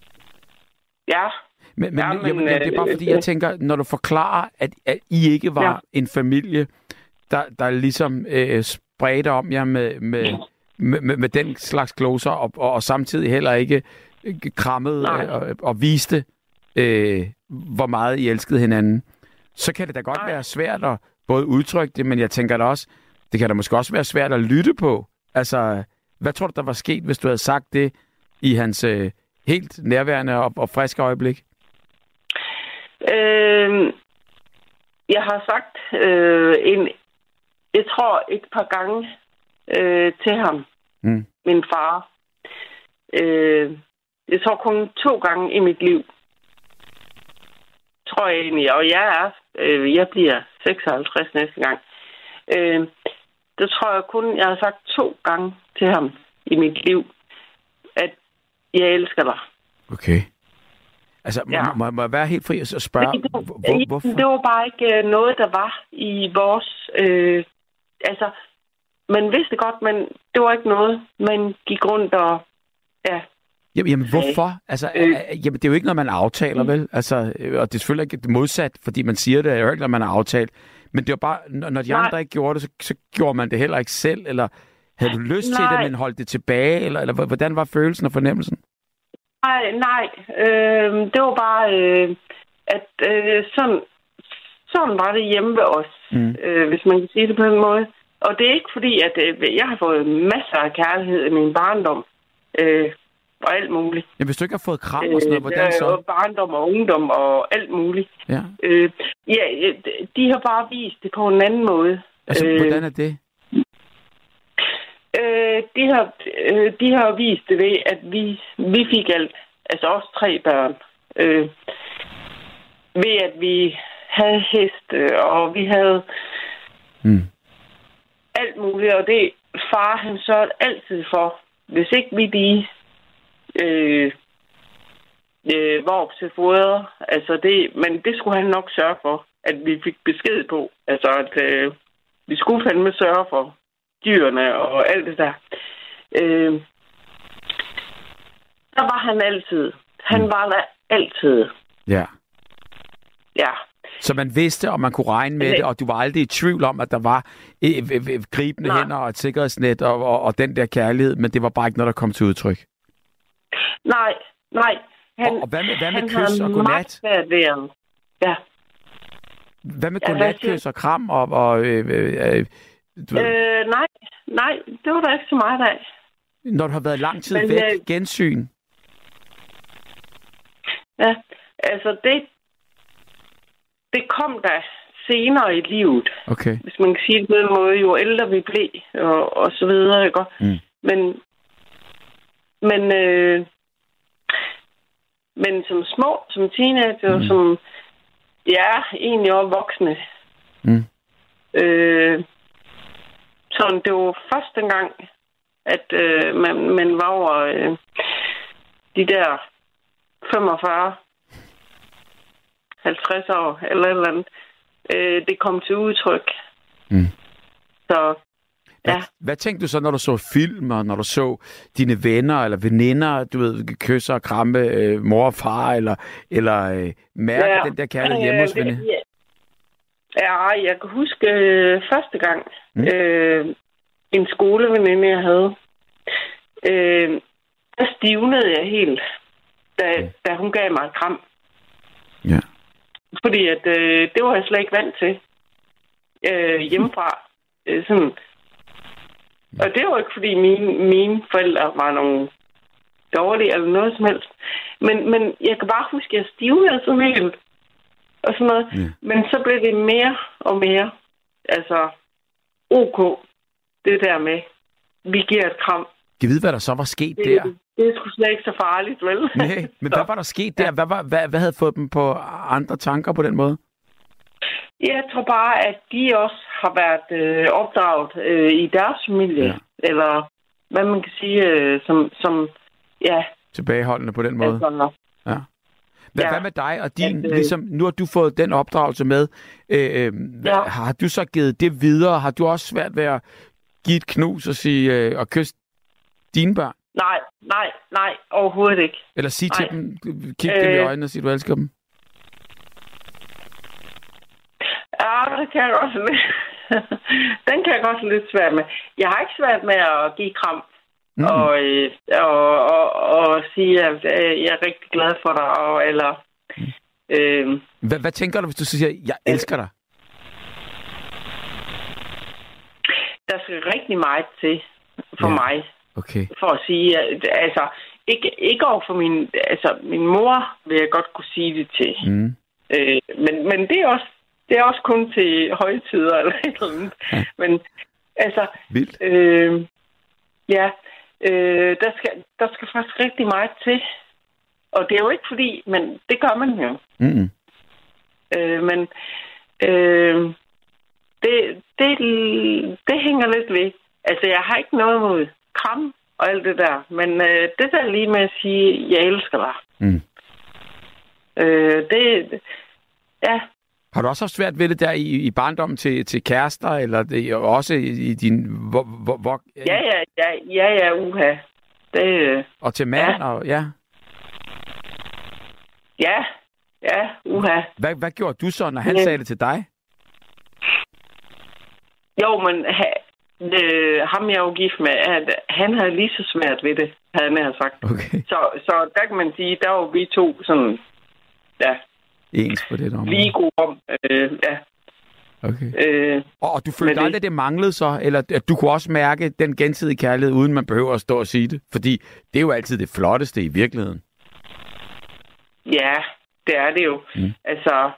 Ja. Men, men, ja, men, men jamen, det er bare fordi, jeg tænker, når du forklarer, at, at I ikke var ja. en familie, der, der ligesom øh, spredte om jer med, med, ja. med, med, med den slags gloser, og, og, og samtidig heller ikke krammede øh, og, og viste, øh, hvor meget I elskede hinanden, så kan det da godt Nej. være svært at både udtrykke det, men jeg tænker da også, det kan da måske også være svært at lytte på. Altså, hvad tror du, der var sket, hvis du havde sagt det i hans øh, helt nærværende og, og friske øjeblik? Øh, jeg har sagt øh, en, jeg tror et par gange øh, til ham, mm. min far. Øh, jeg tror kun to gange i mit liv. tror jeg egentlig. Og jeg er, øh, jeg bliver seksoghalvtreds næste gang. Øh, det tror jeg kun, jeg har sagt to gange til ham i mit liv, at jeg elsker dig. Okay. Altså, ja. må, må jeg være helt fri og spørge, det, hvor, hvor, hvorfor? Det var bare ikke noget, der var i vores... Øh, altså, man vidste godt, men det var ikke noget, man gik rundt og... Ja. Jamen, jamen hvorfor? Altså, øh, jamen, det er jo ikke noget, man aftaler, mm. vel? Altså, og det er selvfølgelig ikke modsat, fordi man siger det, er jo ikke noget, man har aftalt. Men det var bare, når de Nej. andre ikke gjorde det, så, så gjorde man det heller ikke selv, eller havde du lyst Nej. til det, men holdt det tilbage, eller, eller hvordan var følelsen og fornemmelsen? Nej, nej. Øh, det var bare, øh, at øh, sådan, sådan var det hjemme ved os, mm. øh, hvis man kan sige det på den måde. Og det er ikke fordi, at øh, jeg har fået masser af kærlighed i min barndom, øh, og alt muligt. Ja, hvis du ikke har fået kram og sådan noget, hvordan så? Øh, barndom og ungdom og alt muligt. Ja, øh, ja de har bare vist det på en anden måde. Altså, øh, hvordan er det? Øh, de, har, øh, de har vist det ved, at vi, vi fik alt, altså også tre børn, øh, ved at vi havde heste, og vi havde mm. alt muligt, og det far han sørgede altid for, hvis ikke vi lige øh, øh, var til foder, altså det, men det skulle han nok sørge for, at vi fik besked på, altså at øh, vi skulle fandme sørge for dyrene og alt det der. Øh, der var han altid. Han mm. var der altid. Ja. Ja. Så man vidste, og man kunne regne med det, og du var aldrig i tvivl om, at der var øh, øh, øh, gribende Nej. hænder og et sikkerhedsnet og, og, og den der kærlighed, men det var bare ikke noget, der kom til udtryk. Nej, nej. Han, og, og hvad med, hvad med kys og godnat? Ja. Hvad med godnatkys og kram og... og øh, øh, Øh, nej, nej, det var der ikke så meget af. Når du har været lang tid Men, væk, øh, gensyn? Ja, altså det, det kom da senere i livet. Okay. Hvis man kan sige det på den måde, jo ældre vi blev, og, og så videre, ikke? Mm. Men, men, øh, men som små, som teenager, mm. som, ja, egentlig også voksne, mm. øh, så det var første gang, at øh, man, man var over øh, de der femogfyrre, halvtreds år, eller et eller andet. Øh, det kom til udtryk. Mm. Så, ja. Hvad, hvad tænkte du så, når du så film, og når du så dine venner eller veninder, du ved, kysse og kramme øh, mor og far, eller, eller øh, mærke ja. den der kærlighed hjemme hos venner? Ja. Ja, jeg kan huske øh, første gang, mm. øh, en skoleveninde, jeg havde, øh, der stivnede jeg helt, da, mm. da hun gav mig et kram. Ja. Fordi at, øh, det var jeg slet ikke vant til øh, hjemmefra. Øh, sådan. Ja. Og det var ikke, fordi mine, mine forældre var nogle dårlige eller noget som helst. Men, men jeg kan bare huske, at jeg stivnede sådan helt. Og sådan noget. Ja. Men så blev det mere og mere, altså, ok, det der med, vi giver et kram. Jeg ved, hvad der så var sket det, der. Det, det er sgu slet ikke så farligt, vel? Nej, men hvad var der sket der? Hvad, var, hvad, hvad havde fået dem på andre tanker på den måde? Jeg tror bare, at de også har været øh, opdraget øh, i deres familie. Ja. Eller hvad man kan sige, øh, som, som, ja. Tilbageholdende på den måde. Altså, ja. Hvad, ja. hvad med dig og din, at, øh, ligesom, nu har du fået den opdragelse med, øh, øh, ja. har du så givet det videre? Har du også svært ved at give et knus og, sige, øh, og kysse dine børn? Nej, nej, nej, overhovedet ikke. Eller sige nej. til dem, kig øh, dem i øjnene og sige, du elsker dem? Ja, det kan jeg godt lidt. Den kan jeg godt lidt svært med. Jeg har ikke svært med at give kram. Mm. Og, øh, og, og, og sige, at øh, jeg er rigtig glad for dig, og, eller... Mm. Øh, hvad, hvad tænker du, hvis du siger, jeg elsker dig? Der skal rigtig meget til for ja. mig. Okay. For at sige, at, altså, ikke, ikke over for min... Altså, min mor vil jeg godt kunne sige det til. Mm. Øh, men, men det er også det er også kun til højtider eller et eller andet. Ja. Men, altså... Vildt. Øh, ja... Øh, der, skal, der skal faktisk rigtig meget til. Og det er jo ikke fordi, men det gør man jo. Mm-hmm. Øh, men øh, det, det, det hænger lidt ved. Altså, jeg har ikke noget mod kram og alt det der, men øh, det der lige med at sige, jeg elsker dig. Mm. Øh, det, ja. Har du også haft svært ved det der i, i barndommen til, til kærester, eller det, også i, i din... Hvor, hvor, hvor, ja, ja, ja, ja, ja, uha. Det, og til mand, ja. Og ja. Ja, ja, uha. Hvad, hvad gjorde du så, når han ja. sagde det til dig? Jo, men ha, det, ham jeg er jo gift med, at han havde lige så svært ved det, havde han sagt. Okay. Så, så der kan man sige, der var vi to sådan, ja, ens på det område. Lige gode om, øh, ja. Okay. Øh, og, og du følte aldrig, det... det manglede så? Eller at du kunne også mærke den gensidige kærlighed, uden man behøver at stå og sige det? Fordi det er jo altid det flotteste i virkeligheden. Ja, det er det jo. Mm. Altså,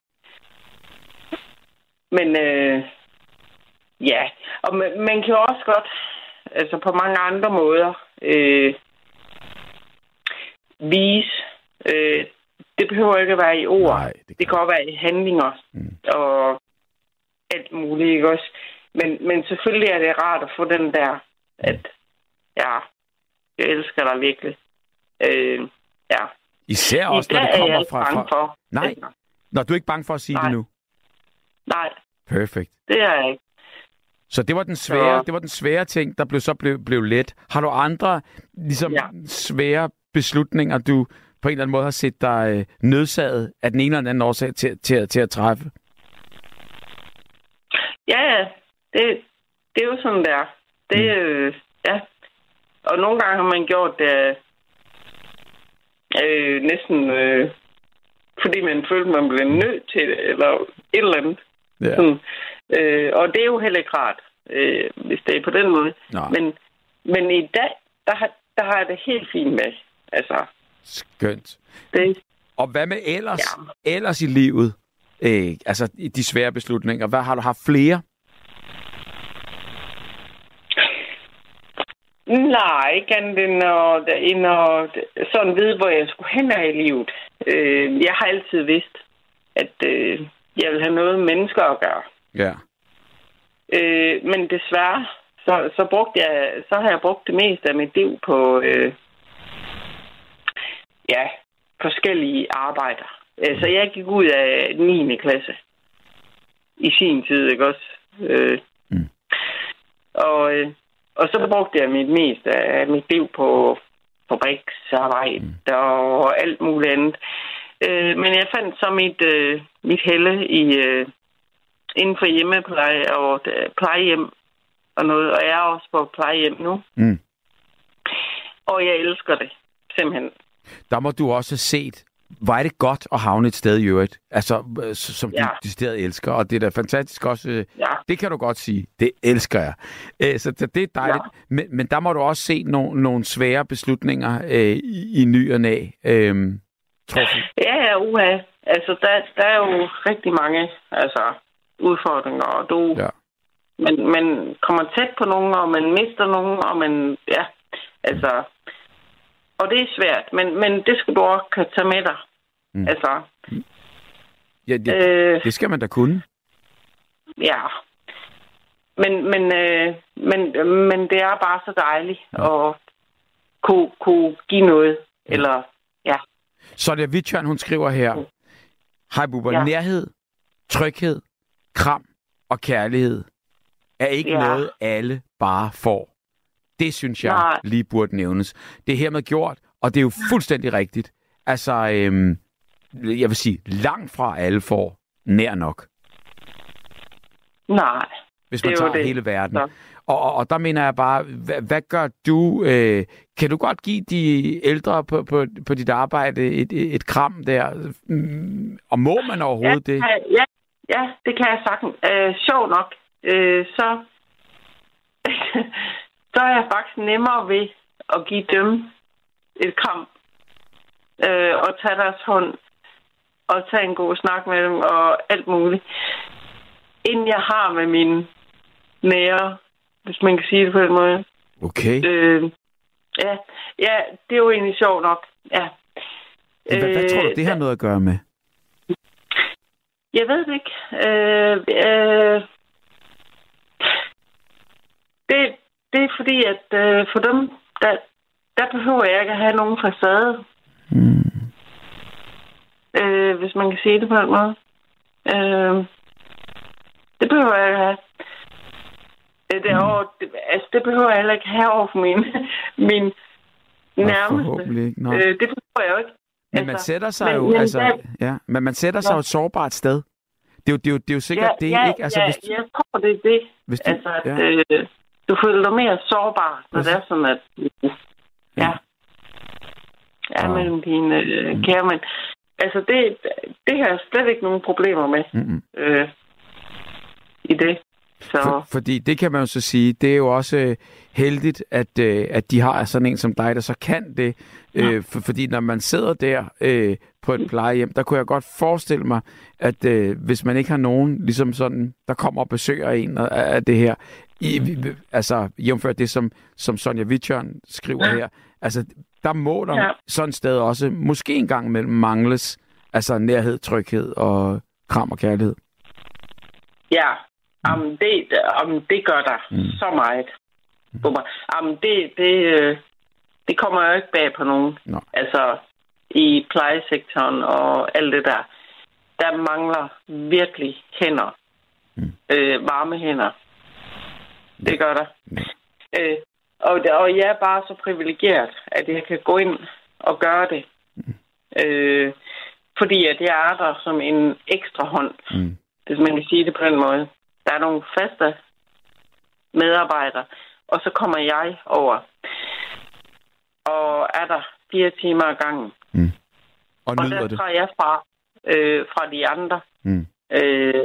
men øh, ja, og man, man kan jo også godt, altså på mange andre måder, øh, vise, øh, det behøver ikke at være i ord. Nej, det, kan... det kan også være i handlinger mm. og alt muligt, ikke også? Men, men selvfølgelig er det rart at få den der, at ja, jeg elsker dig virkelig. Øh, ja. Især også, når det kommer fra... fra... For. Nej, når du er ikke bange for at sige Nej. det nu? Nej. Perfekt. Det er jeg ikke. Så det var den svære, så... det var den svære ting, der blev så blev, blev let. Har du andre ligesom ja. svære beslutninger, du på en eller anden måde har set dig øh, nødsaget af den ene eller anden årsag til, til, til at træffe? Ja, ja. Det, det er jo sådan der. Det, mm. øh, ja. Og nogle gange har man gjort det øh, næsten, øh, fordi man følte, man blev nødt til det, eller et eller andet. Yeah. Sådan. Øh, og det er jo heller ikke rart, øh, hvis det er på den måde. No. Men, men i dag, der har, der har jeg det helt fint med. Altså, skønt. Det. Og hvad med ellers, ja. ellers i livet? Øh, altså de svære beslutninger. Hvad har du haft flere? Nej, ikke andet end at, end at sådan vide, hvor jeg skulle hen af i livet. Øh, jeg har altid vidst, at øh, jeg vil have noget med mennesker at gøre. Ja. Øh, men desværre, så, så, brugte jeg, så har jeg brugt det meste af mit liv på øh, ja, forskellige arbejder. Så jeg gik ud af niende klasse i sin tid, ikke også? Øh, mm. og, og så brugte jeg mit meste af mit liv på fabriksarbejde mm. og alt muligt andet. Øh, men jeg fandt så mit, øh, mit helle i, øh, inden for hjemmepleje og øh, plejehjem og noget. Og jeg er også på plejehjem nu. Mm. Og jeg elsker det, simpelthen. Der må du også have set, hvor er det godt at havne et sted i øvrigt, altså, som ja. du decideret elsker, og det er da fantastisk også, ja. det kan du godt sige, det elsker jeg. Så det er dejligt, ja. men, men der må du også se nogle, nogle svære beslutninger øh, i, i ny og næ. Øh, ja, ja, uha. Altså, der, der er jo rigtig mange altså, udfordringer, og du ja. man, man kommer tæt på nogen, og man mister nogen, og man, ja, altså... Og det er svært, men, men det skal du også kan tage med dig. Mm. Altså. Ja, det, øh, det skal man da kunne. Ja. Men, men, øh, men, men det er bare så dejligt ja. at kunne, kunne give noget. Ja. Eller, ja. Så det er Vitjørn, hun skriver her. Hej Bubber, ja. Nærhed, tryghed, kram og kærlighed er ikke ja. noget, alle bare får. Det synes jeg Nej. lige burde nævnes. Det er hermed gjort, og det er jo fuldstændig rigtigt. Altså, øhm, jeg vil sige, langt fra alle får nær nok. Nej. Hvis man tager det. hele verden. Og, og, og der mener jeg bare, hvad, hvad gør du? Øh, kan du godt give de ældre på, på, på dit arbejde et, et, et kram der? Og må man overhovedet ja, det? Ja, ja, det kan jeg sagtens. Øh, sjov nok, øh, så... så er jeg faktisk nemmere ved at give dem et kram. Øh, og tage deres hånd. Og tage en god snak med dem. Og alt muligt. Inden jeg har med mine nære. Hvis man kan sige det på den måde. Okay. Øh, ja, ja, det er jo egentlig sjovt nok. Ja. Hvad, hvad tror du, det har noget at gøre med? Jeg ved det ikke. Øh, øh, det, det er fordi, at øh, for dem, der, der behøver jeg ikke at have nogen facade. Mm. Øh, hvis man kan sige det på den måde. Øh, det behøver jeg ikke have. Det, det, over, det, altså, det behøver jeg heller ikke have over for min, min nærmeste. Forhåbentlig ikke. No. Øh, det behøver jeg jo ikke. Men altså, man sætter sig men, jo, men, altså, der, ja, men man sætter sig jo et sårbart sted. Det er jo, det er jo, det er jo sikkert ja, det, ja, ikke? Altså, ja, hvis, jeg tror, det er det. hvis du, altså, at ja. øh, du føler dig mere sårbar, når det er sådan, at ja, ja wow. mellem dine øh, mm. kære, men altså, det, det har jeg slet ikke nogen problemer med Mm-mm. øh, i det. Så. For, fordi det kan man jo så sige, det er jo også øh, heldigt, at, øh, at de har sådan en som dig, der så kan det. Øh, for, fordi når man sidder der øh, på et plejehjem, der kunne jeg godt forestille mig, at øh, hvis man ikke har nogen, ligesom sådan, der kommer og besøger en af, af det her, i, altså jævnført det, som, som Sonja Whitjørn skriver ja. her, altså der må der ja. sådan et sted også, måske en gang imellem mangles, altså nærhed, tryghed og kram og kærlighed. Ja. Jamen, det, um, det gør der mm. så meget på mig. Jamen, det, det, det kommer jo ikke bag på nogen. No. Altså, i plejesektoren og alt det der. Der mangler virkelig hænder. Mm. Øh, varme hænder. Det gør der. Mm. Øh, og, og jeg er bare så privilegeret, at jeg kan gå ind og gøre det. Mm. Øh, fordi at jeg er der som en ekstra hånd. Mm. Hvis man kan sige det på den måde. Der er nogle faste medarbejdere, og så kommer jeg over og er der fire timer ad gangen. Mm. Og, og der tager jeg fra, øh, fra de andre. Mm. Øh,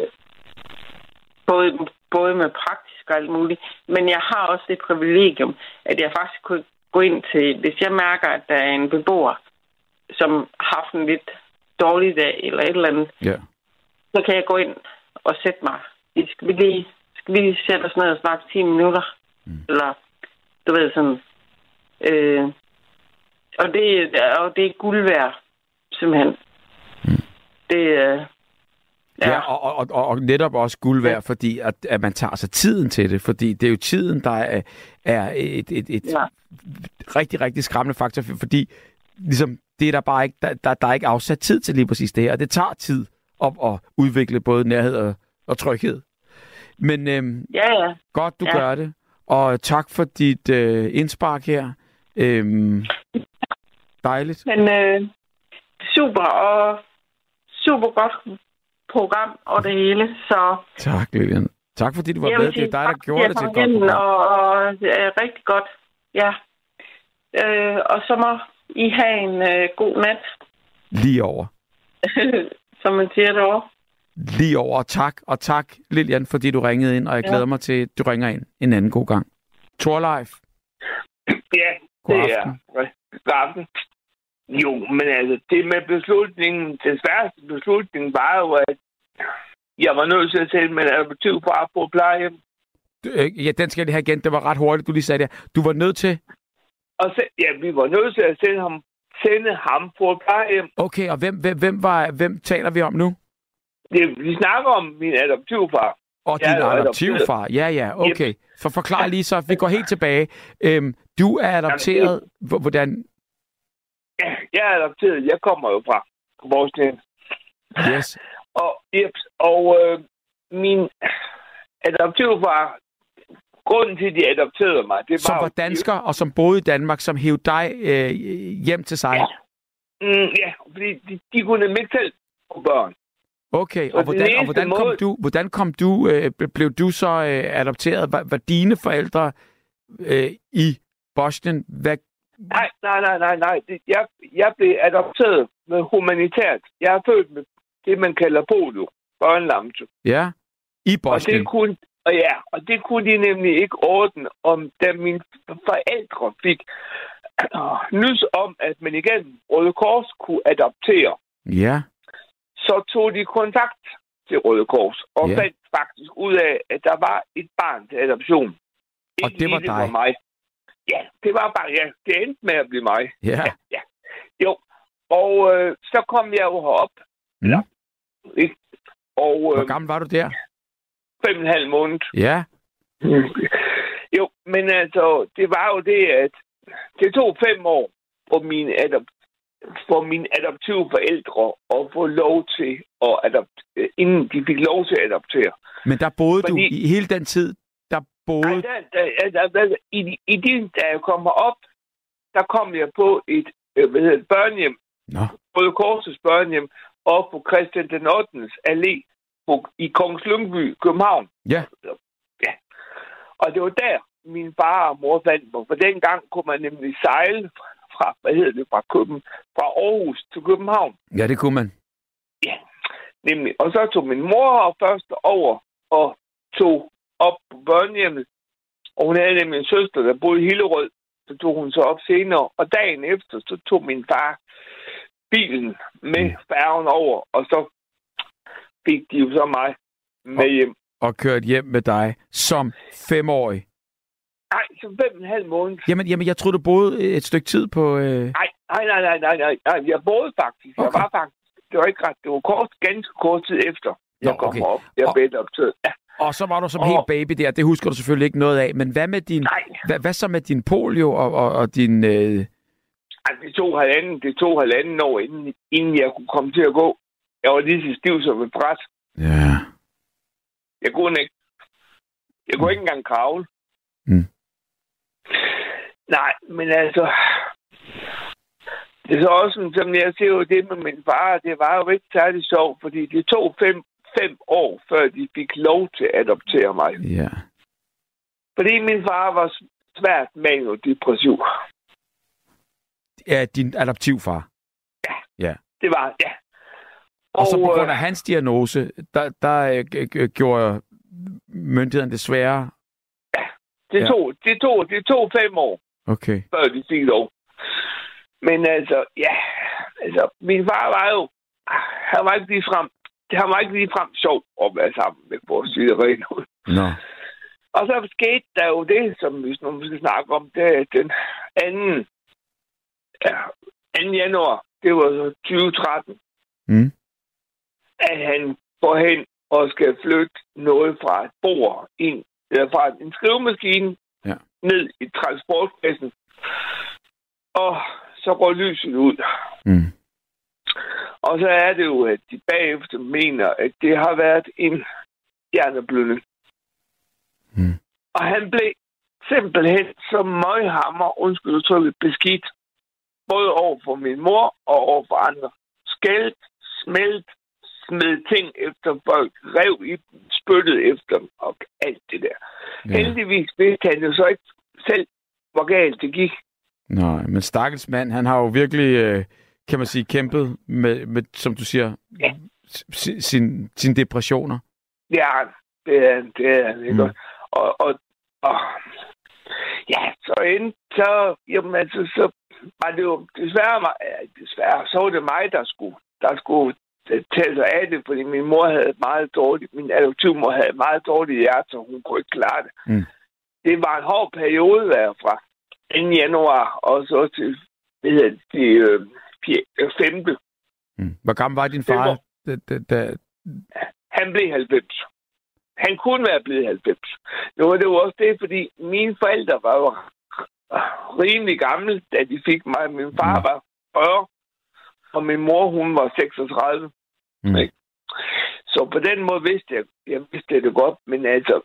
både, både med praktisk og alt muligt. Men jeg har også det privilegium, at jeg faktisk kunne gå ind til, hvis jeg mærker, at der er en beboer, som har haft en lidt dårlig dag eller et eller andet, yeah. så kan jeg gå ind og sætte mig. Skal vi lige, skal vi lige sætte os ned og snakke ti minutter? Mm. Eller, du ved, sådan. Øh, og, det, og det er guld værd, simpelthen. Mm. Det øh, ja, ja og, og, og, og netop også guld værd, ja. fordi at, at man tager sig tiden til det. Fordi det er jo tiden, der er, er et, et, et ja. rigtig, rigtig skræmmende faktor. Fordi ligesom, det er der bare ikke, der, der, der er ikke afsat tid til lige præcis det her. Og det tager tid at, at udvikle både nærhed og og tryghed. Men øhm, ja, ja. godt, du ja. gør det. Og tak for dit øh, indspark her. Øhm, dejligt. Men øh, super, og super godt program og det hele. Så tak, Lilian. Tak fordi du var med. Det er dig, der gjorde det til et godt program. Og, og det er rigtig godt. Ja. Øh, og så må I have en øh, god nat. Lige over. Som man siger derovre. Lige over. Tak. Og tak, Lilian, fordi du ringede ind, og jeg ja. glæder mig til, at du ringer ind en anden god gang. Torleif. Ja, god det aften. er. God aften. Jo, men altså, det med beslutningen, den sværeste beslutning var jo, at jeg var nødt til at sælge min adoptivfar på plejehjem. Ja, den skal jeg lige have igen. Det var ret hurtigt, du lige sagde det. Du var nødt til? Og så, ja, vi var nødt til at sende ham, sende ham på plejehjem. Okay, og hvem, hvem, hvem, var, hvem taler vi om nu? Det, vi snakker om min adoptivfar. Og din adoptivfar, ja, ja, okay. Yep. For forklar lige så, vi går helt tilbage. Øhm, du er adopteret, Jamen, hvordan? Ja, jeg er adopteret. Jeg kommer jo fra Bosnien. Yes. og yep, og øh, min adoptivfar, grunden til, at de adopterede mig, det var... Som var dansker, og som boede i Danmark, som hævde dig øh, hjem til sig? Ja, mm, ja fordi de, de kunne ikke selv på børn. Okay, og hvordan, og hvordan kom måde... du, hvordan kom du, øh, blev du så øh, adopteret? Var, var dine forældre øh, i Bosnien? Hvad... Nej, nej, nej, nej, nej. Jeg, jeg blev adopteret med humanitært. Jeg er født med det, man kalder polio, børnelammelse. Ja, i Bosnien. Og det kunne, og ja, og det kunne de nemlig ikke ordne, om da mine forældre fik øh, nys om, at man igen Røde Kors kunne adoptere. Ja. Så tog de kontakt til Røde Kors og yeah. fandt faktisk ud af, at der var et barn til adoption. Og det var dig? Var mig. Ja, det var bare, ja, det endte med at blive mig. Yeah. Ja. ja. Jo, og øh, så kom jeg jo herop. Mm. Ja. Og, Hvor øh, gammel var du der? Fem og en halv måned. Ja. Jo, men altså, det var jo det, at det tog fem år for mine, adop- for mine adoptive forældre at få lov til at adoptere, inden de fik lov til at adoptere. Men der boede Fordi, du i hele den tid, der boede... Nej, der, der, der, der, i, i de, da jeg kommer op, der kom jeg på et, hvad hedder det, børnehjem, Nå. Røde Korsets børnehjem, op på Christian den ottendes Allé på, i Kongens Lyngby, København. Ja. Ja. Og det var der, min far og mor fandt mig. For dengang kunne man nemlig sejle fra, hvad hedder det, fra, Køben, fra Aarhus til København. Ja, det kunne man. Ja, nemlig. Og så tog min mor først over og tog op på børnehjemmet. Og hun havde nemlig en søster, der boede i Hillerød. Så tog hun så op senere. Og dagen efter, så tog min far bilen med færgen over. Og så fik de jo så mig med hjem. Og kørte hjem med dig som femårig. Nej, så fem og en halv måned. Jamen, jamen, jeg troede, du boede et stykke tid på... Øh... Nej, nej, nej, nej, nej, nej, nej. Jeg boede faktisk. Okay. Jeg var faktisk... Det var ikke ret. Det var kort, ganske kort tid efter, jeg Nå, kom okay. op. Jeg og, blev optaget. Ja. Og så var du som og, helt baby der. Det husker du selvfølgelig ikke noget af. Men hvad med din... Hvad, hvad så med din polio og, og, og din... Øh... Altså, det tog halvanden, det tog halvanden år, inden, inden jeg kunne komme til at gå. Jeg var lige så stiv som et bræt. Ja. Jeg kunne ikke. Jeg kunne mm. ikke engang kravle. Mm. Nej, men altså... Det er så også, som jeg ser jo det med min far, det var jo ikke særlig sjovt, fordi det tog fem, fem år, før de fik lov til at adoptere mig. Ja. Fordi min far var svært maniodepressiv. Ja, din adoptivfar. Ja, ja. Det var, ja. Og, og så på grund af hans diagnose, der, der øh, gjorde myndighederne det sværere? Ja, det, ja. Tog, det, tog, det tog fem år, okay. før de fik lov. Men altså, ja, altså, min far var jo, han var ikke lige frem, han var ikke lige frem sjov at være sammen med vores sige rent ud. Nå. Og så skete der jo det, som hvis nogen skal snakke om, det er den anden, ja, anden januar, det var så tyve tretten, mm. at han går hen og skal flytte noget fra et bord ind, eller fra en skrivemaskine, ja. ned i transportkassen. Og så går lyset ud. Mm. Og så er det jo, at de bagefter mener, at det har været en hjerneblødning. Mm. Og han blev simpelthen så møghammer, undskyld udtrykket, beskidt. Både over for min mor og over for andre. Skældt, smelt, smed ting efter folk, rev i dem, spyttede efter dem og alt det der. Ja. Heldigvis vidste han jo så ikke selv, hvor galt det gik. Nej, men stakkels mand, han har jo virkelig, øh, kan man sige, kæmpet med, med som du siger, ja. sin, sin depressioner. Ja, det er det er han, ikke? Mm. Og, og, og ja, så inden, så, jamen, altså, så var det jo desværre, mig, ja, desværre, så var det mig, der skulle, der skulle tage sig af det, fordi min mor havde meget dårligt, min adoptivmor havde meget dårligt hjerte, så hun kunne ikke klare det. Mm. Det var en hård periode derfra. anden januar, og så til, hvad hedder det, til femte Mm. Hvor gammel var din far? Var, da, da, da... Han blev halvfems. Han kunne være blevet halvfems. Nu var det jo også det, fordi mine forældre var jo rimelig gamle, da de fik mig. Min far mm. var fyrre, og min mor, hun var seksogtredive. Mm. Så på den måde vidste jeg, jeg vidste det godt, men altså,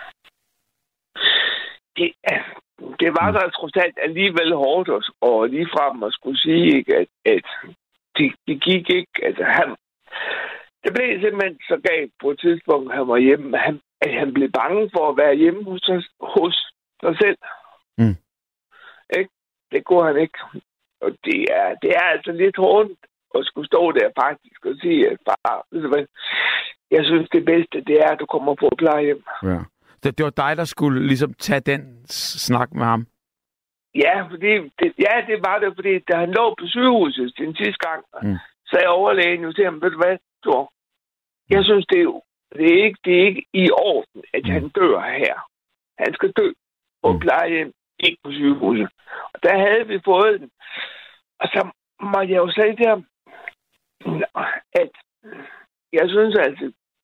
det, det var så trods alt alligevel hårdt, og ligefrem at skulle sige, ikke, at, at det, det gik ikke. Altså, han, det blev simpelthen så galt på et tidspunkt, han var hjemme, han, at han blev bange for at være hjemme hos, hos sig selv. Mm. Ikke? Det kunne han ikke. Og det er, det er altså lidt hårdt at skulle stå der faktisk og sige, at bare, ved du hvad, jeg synes det bedste, det er, at du kommer på plejehjem. Ja. Det, det var dig, der skulle ligesom tage den snak med ham? Ja, fordi det, ja, det var det, fordi da han lå på sygehuset den sidste gang, mm. sagde overlægen jo til ham, ved du hvad, du, jeg synes, det er jo det er ikke, det er ikke i orden, at mm. han dør her. Han skal dø på mm. plejehjem, ikke på sygehuset. Og der havde vi fået den. Og så må jeg jo sige til ham, at jeg synes altså,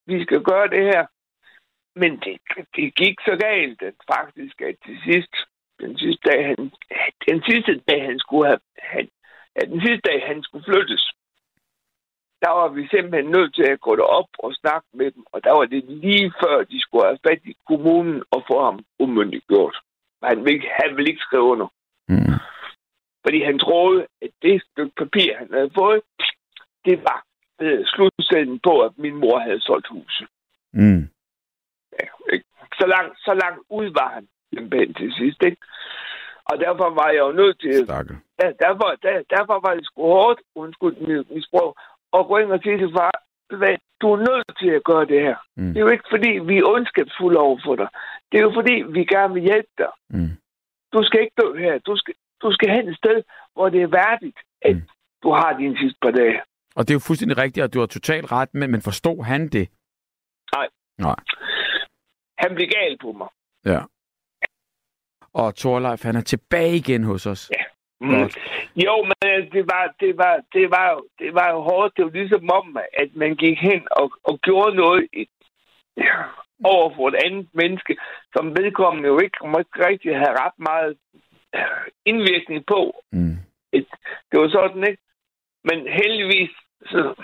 vi skal gøre det her. Men det, det gik så galt, at faktisk, at til sidst, den sidste dag, han, den sidste dag, han skulle have, han, at den sidste dag, han skulle flyttes, der var vi simpelthen nødt til at gå derop og snakke med dem, og der var det lige før, de skulle have fat i kommunen og få ham umyndiggjort. Han ville, han ville ikke skrive under. Mm. Fordi han troede, at det stykke papir, han havde fået, det var øh, slutsætningen på, at min mor havde solgt huset. Mm. Ja, så, langt, så langt ud var han simpelthen til sidst, ikke? Og derfor var jeg jo nødt til... Ja, derfor, der, derfor var det sgu hårdt, undskyld mit, mit sprog, at gå ind og sige til far, du er nødt til at gøre det her. Mm. Det er jo ikke, fordi vi er ondskabsfulde over for dig. Det er jo, fordi vi gerne vil hjælpe dig. Mm. Du skal ikke dø her. Du skal, du skal hen et sted, hvor det er værdigt, at mm. du har dine sidste par dage. Og det er jo fuldstændig rigtigt, at du har totalt ret, men, men forstod han det? Nej. Nej. Han blev gal på mig. Ja. Og Thorleif, han er tilbage igen hos os. Ja. Mm. Jo, men det var, det, var, det, var jo, det var jo hårdt. Det var ligesom om, at man gik hen og, og gjorde noget i, over for et andet menneske, som vedkommende jo ikke måske rigtig have ret meget indvirkning på. Mm. Et, det var sådan, ikke? Men heldigvis, så,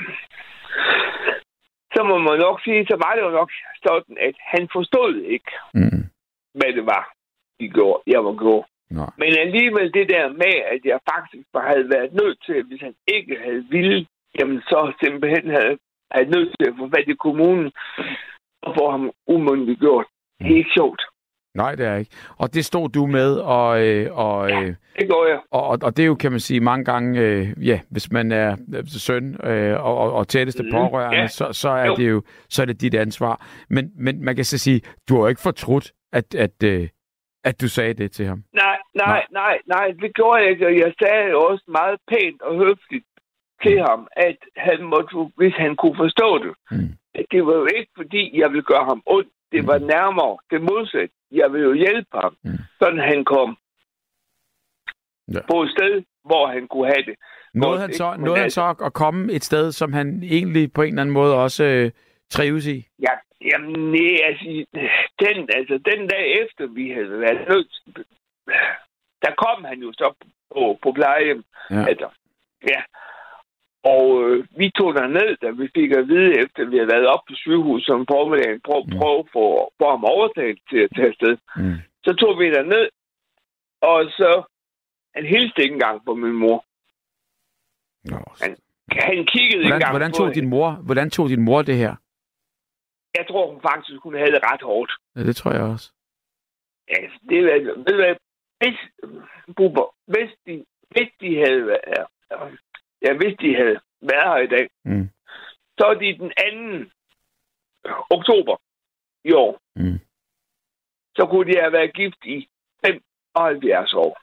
så må man nok sige, så var det jo nok sådan, at han forstod ikke, mm. hvad det var, de gjorde, jeg var gjort. Nej. Men alligevel det der med, at jeg faktisk bare havde været nødt til, hvis han ikke havde ville, jamen så simpelthen havde jeg nødt til at få fat i kommunen og få ham umyndiggjort. Det er ikke sjovt. Nej, det er ikke. Og det stod du med, og, øh, og, ja, det går jeg. Og, og, og det er jo, kan man sige, mange gange, øh, ja, hvis man er søn øh, og, og, og tætteste mm, pårørende, ja. så, så er jo. det jo så er det dit ansvar. Men, men man kan så sige, du har jo ikke fortrudt, at, at, øh, at du sagde det til ham. Nej, nej, nej, nej, det gjorde jeg ikke, og jeg sagde også meget pænt og høfligt til mm. ham, at han måtte, hvis han kunne forstå det, mm. at det var jo ikke, fordi jeg ville gøre ham ondt. Det var nærmere det modsatte. Jeg ville jo hjælpe ham, mm. sådan han kom ja. på et sted, hvor han kunne have det. Nåede han så, nåede han så at komme et sted, som han egentlig på en eller anden måde også øh, trives i? Ja, jamen, nej, altså, den, altså, den dag efter, vi havde været nødt, der kom han jo så på, på plejehjem. Ja. Altså, ja. Og øh, vi tog derned, da vi fik at vide, efter vi havde været op på sygehuset som formiddagen, prøv, mm. prøv for, for ham overtalt til at tage afsted. Mm. Så tog vi derned, og så han hilste ikke engang på min mor. Nå. Han, han kiggede hvordan, engang hvordan tog på din mor, Hvordan tog din mor det her? Jeg tror hun faktisk, hun havde det ret hårdt. Ja, det tror jeg også. Ja, det ved du hvad, hvis, Bubber, hvis de, hvis de havde været, ja, hvis de havde været her i dag, mm. så er de den anden oktober i år. Mm. Så kunne de have været gift i femoghalvfjerds år.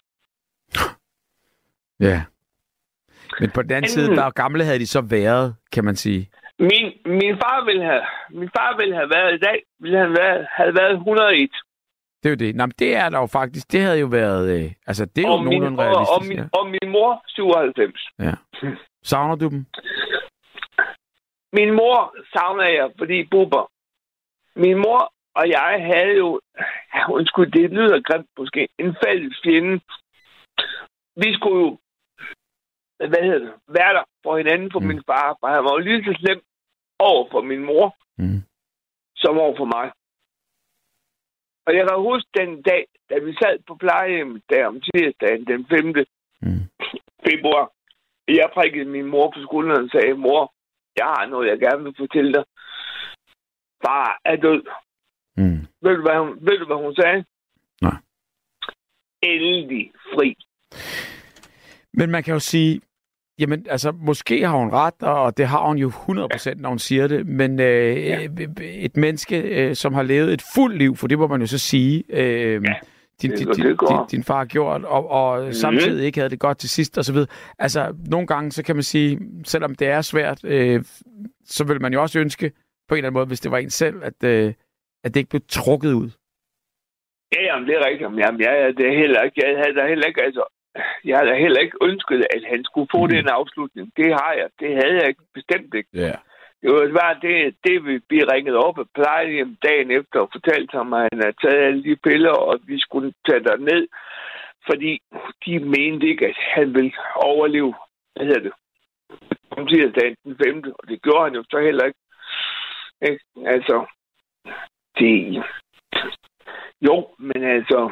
Ja. Men på den anden side, hvor gamle havde de så været, kan man sige? Min, min far ville have, min far ville have været i dag, ville han være, have været et hundrede og en. Det er jo det. Nå, det er der jo faktisk. Det havde jo været... Øh, altså, det er og jo nogenlunde realistisk. Og min, ja. og min mor, syvoghalvfems. Ja. Savner du dem? Min mor savner jeg, fordi Bubber. Min mor og jeg havde jo... Ja, undskyld, det lyder grimt måske. En fælles fjende. Vi skulle jo... Hvad hedder det? Være der for hinanden for mm. min far. For han var jo lige så slem over for min mor, mm. som over for mig. Og jeg kan huske den dag, da vi sad på plejehjemmet der om tirsdagen, den femte Mm. februar. Jeg prikkede min mor på skulderen og sagde, mor, jeg har noget, jeg gerne vil fortælle dig. Far er død. Mm. Ved, du, hvad hun, ved du, hvad hun sagde? Nej. Endelig fri. Men man kan jo sige, jamen, altså, måske har hun ret, og det har hun jo hundrede procent, når hun siger det, men øh, ja. et menneske, øh, som har levet et fuldt liv, for det må man jo så sige, øh, ja, din, din, din, din, din far har gjort, og, og mm-hmm. samtidig ikke havde det godt til sidst, og så videre. Altså, nogle gange, så kan man sige, selvom det er svært, øh, så vil man jo også ønske, på en eller anden måde, hvis det var en selv, at, øh, at det ikke blev trukket ud. Ja, jamen, det er rigtigt. Jamen, ja, det er heller ikke, jeg havde da heller ikke, altså, jeg havde heller ikke ønsket, at han skulle få mm. den afslutning. Det har jeg. Det havde jeg ikke, bestemt ikke. Yeah. det var svært, det, det vi, vi ringede op af plejehjem dagen efter og fortalte ham, at han havde taget alle de piller, og vi skulle tage der ned, fordi de mente ikke, at han ville overleve, hvad hedder det, om tirsdagen den femte, og det gjorde han jo så heller ikke. ikke? Altså, det... Jo, men altså...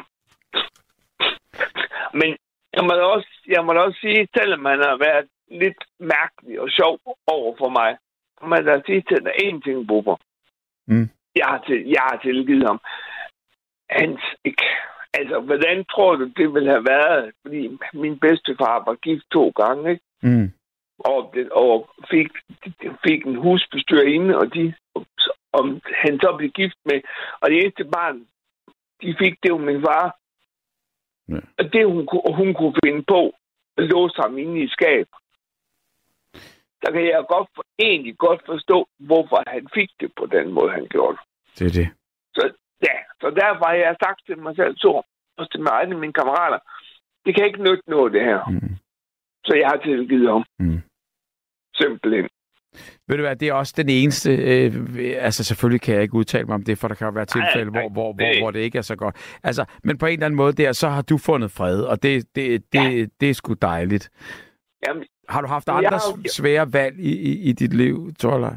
Men jeg må da også, jeg må da også sige, selvom han har været lidt mærkelig og sjov over for mig, må man da sige til dig en ting, Bubber. Mm. Jeg har, til, jeg har tilgivet ham. Hans ikke... Altså, hvordan tror du, det ville have været? Fordi min bedstefar var gift to gange, ikke? Mm. Og, og fik, fik en husbestyrerinde, og de, om han så blev gift med. Og det eneste barn, de fik, det var min far. Ja. Og det, hun, hun kunne finde på, at låse ham inde i skab. Der kan jeg godt for, egentlig godt forstå, hvorfor han fik det på den måde, han gjorde. Det er det. Så, ja, så derfor har jeg sagt til mig selv, så og til mig og mine kammerater, det kan ikke nytte noget, det her. Mm. Så jeg har tilgivet ham. Mm. Simpelthen. Ved du hvad, det er også den eneste, øh, altså selvfølgelig kan jeg ikke udtale mig om det, for der kan jo være tilfælde, hvor, hvor, hvor, hvor det ikke er så godt. Altså, men på en eller anden måde der, så har du fundet fred, og det, det, det, ja. det er sgu dejligt. Jamen, har du haft andre har... svære valg i, i, i dit liv, Torleif?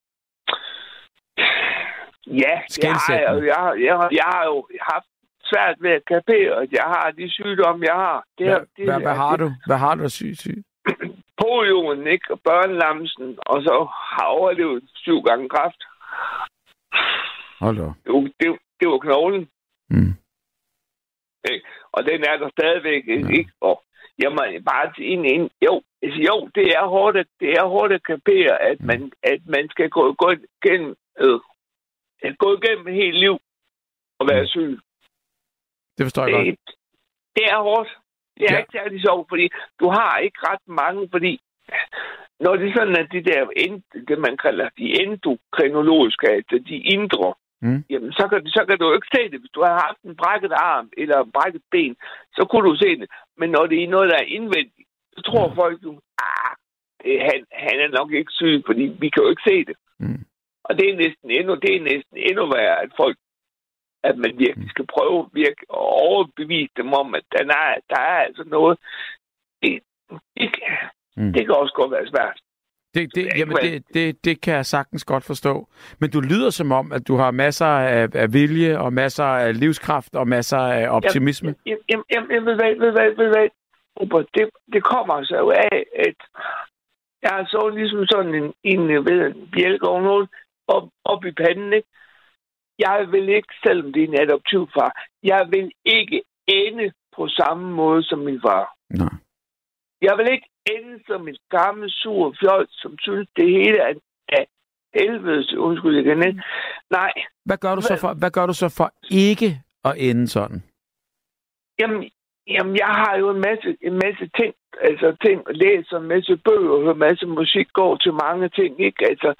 Ja, det har jeg. Jeg, har, jeg, har, jeg har jo haft svært ved at kapere, at jeg har de sygdomme, jeg har. Det, hvad, det, hvad, det, hvad har du? Hvad har du af syg, syg? Polioen, ikke? Og børnelamsen, og så har overlevet syv gange kræft. Hold da. Det, det, det var knoglen. Mm. Ikke? Og den er der stadigvæk, ja. Ikke? Og jeg må bare sige ind, ind. Jo, altså, jo, det er hårdt, at, det er hårdt at kapere, at, mm. man, at man skal gå, gå igennem, øh, gå igennem et helt liv og være syg. Det forstår jeg det, godt. Det er hårdt. Det er ja. ikke særlig sjovt, fordi du har ikke ret mange, fordi når det er sådan, at de der, det man kalder de endokrinologiske, altså de indre, mm. jamen så kan, så kan du jo ikke se det. Hvis du har haft en brækket arm eller en brækket ben, så kunne du se det. Men når det er noget, der er indvendigt, så tror mm. folk jo, ah, han, han er nok ikke syg, fordi vi kan jo ikke se det. Mm. Og det er næsten endnu, det er næsten endnu værre, at folk at man virkelig skal prøve virkelig at overbevise dem om, at der er, der er altså noget. Det, det, mm. det kan også godt være svært. Det, det, jamen det, det, det kan jeg sagtens godt forstå. Men du lyder som om, at du har masser af, af vilje, og masser af livskraft, og masser af optimisme. Jamen, jamen, jamen, jamen ved hvad, ved hvad, ved hvad. Det, det kommer så jo af, at jeg har så ligesom sådan en, en, ved, en bjælke over noget op, op i panden, ikke? Jeg vil ikke, selvom det er en adoptivfar, jeg vil ikke ende på samme måde som min far. Nej. Jeg vil ikke ende som en gammel, sur fjol, som synes, det hele er af helvedes, undskyld igen. Nej. Hvad gør du så for, hvad gør du så for ikke at ende sådan? Jamen, jamen, jeg har jo en masse, en masse ting, altså ting, læser en masse bøger, hører en masse musik, går til mange ting, ikke? Altså,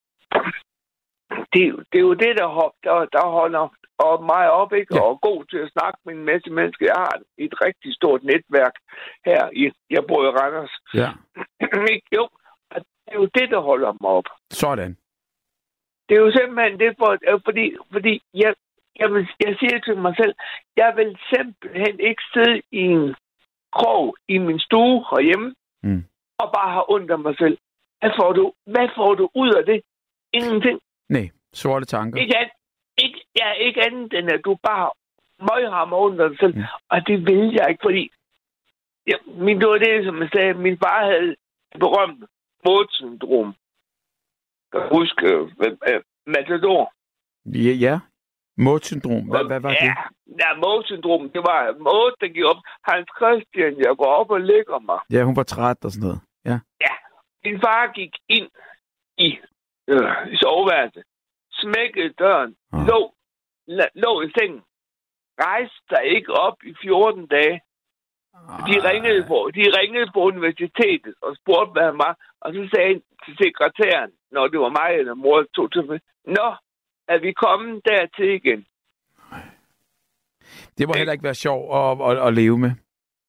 Det, det er jo det, der, der, der holder og mig op, ikke? Ja. Og er god til at snakke med en masse mennesker. Jeg har et rigtig stort netværk her. I, jeg bor i Randers. Ja. Jo, det er jo det, der holder mig op. Sådan. Det er jo simpelthen det, for, fordi, fordi jeg, jeg, vil, jeg siger til mig selv, jeg vil simpelthen ikke sidde i en krog i min stue herhjemme mm. og bare have ondt af mig selv. Hvad får du, hvad får du ud af det? Ingenting. Nej, sorte tanker. Ikke, an, ikke, ja, ikke andet end, at du bare møghammer under dig selv. Mm. Og det vil jeg ikke, fordi ja, min, det var det, som jeg sagde, min far havde berømt Maud-syndrom. Kan du huske uh, Matador? Ja, ja. Maud-syndrom. Hvad, hvad var ja, det? Ja, Maud-syndrom. Det var Maud, der gik op. Hans Christian, jeg går op og lægger mig. Ja, hun var træt og sådan noget. Ja. Ja. Min far gik ind i Øh, i soveværelset, smækkede døren, oh. lå, lå i sengen, rejste sig ikke op i fjorten dage. Oh. De ringede på, de ringede på universitetet og spurgte, hvad han var, og så sagde han til sekretæren, når det var mig eller mor, tog til mig, nå, er vi kommet dertil igen? Det må heller ikke være sjovt at, at, at leve med.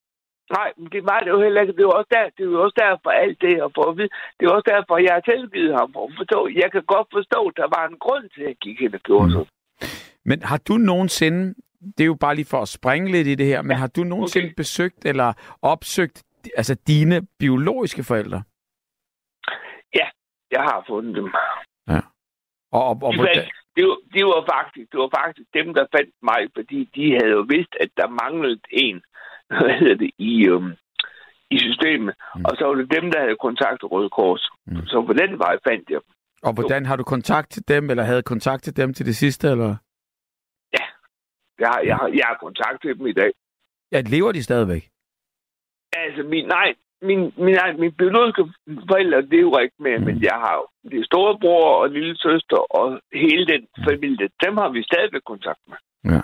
Nej, men det var det jo heller ikke. Det er jo også, der, det er jo også derfor alt det her for at vide. Det er også derfor, jeg har tilgivet ham for at forstå. Jeg kan godt forstå, at der var en grund til, at jeg gik hen og gjorde sådan. Men har du nogensinde, det er jo bare lige for at springe lidt i det her, men ja, har du nogensinde okay. besøgt eller opsøgt altså dine biologiske forældre? Ja, jeg har fundet dem. Ja. Og, og, og de, fandt, det, var, de var faktisk, det var faktisk dem, der fandt mig, fordi de havde jo vidst, at der manglede en, hvad hedder det, i, um, i systemet. Mm. Og så var det dem, der havde kontakt til Røde Kors. Mm. Så på den vej fandt jeg dem. Og hvordan har du kontakt til dem, eller havde kontakt til dem til det sidste, eller? Ja, jeg har, jeg har, jeg har kontakt til dem i dag. Ja, lever de stadigvæk? Altså, min, nej, min, min, nej, min biologiske forældre lever ikke mere, mm. men jeg har jo de storebror og lille søster og hele den familie, dem har vi stadigvæk kontakt med. Ja.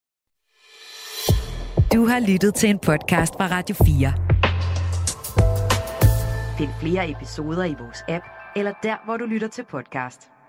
Du har lyttet til en podcast fra Radio fire. Find flere episoder i vores app, eller der, hvor du lytter til podcast.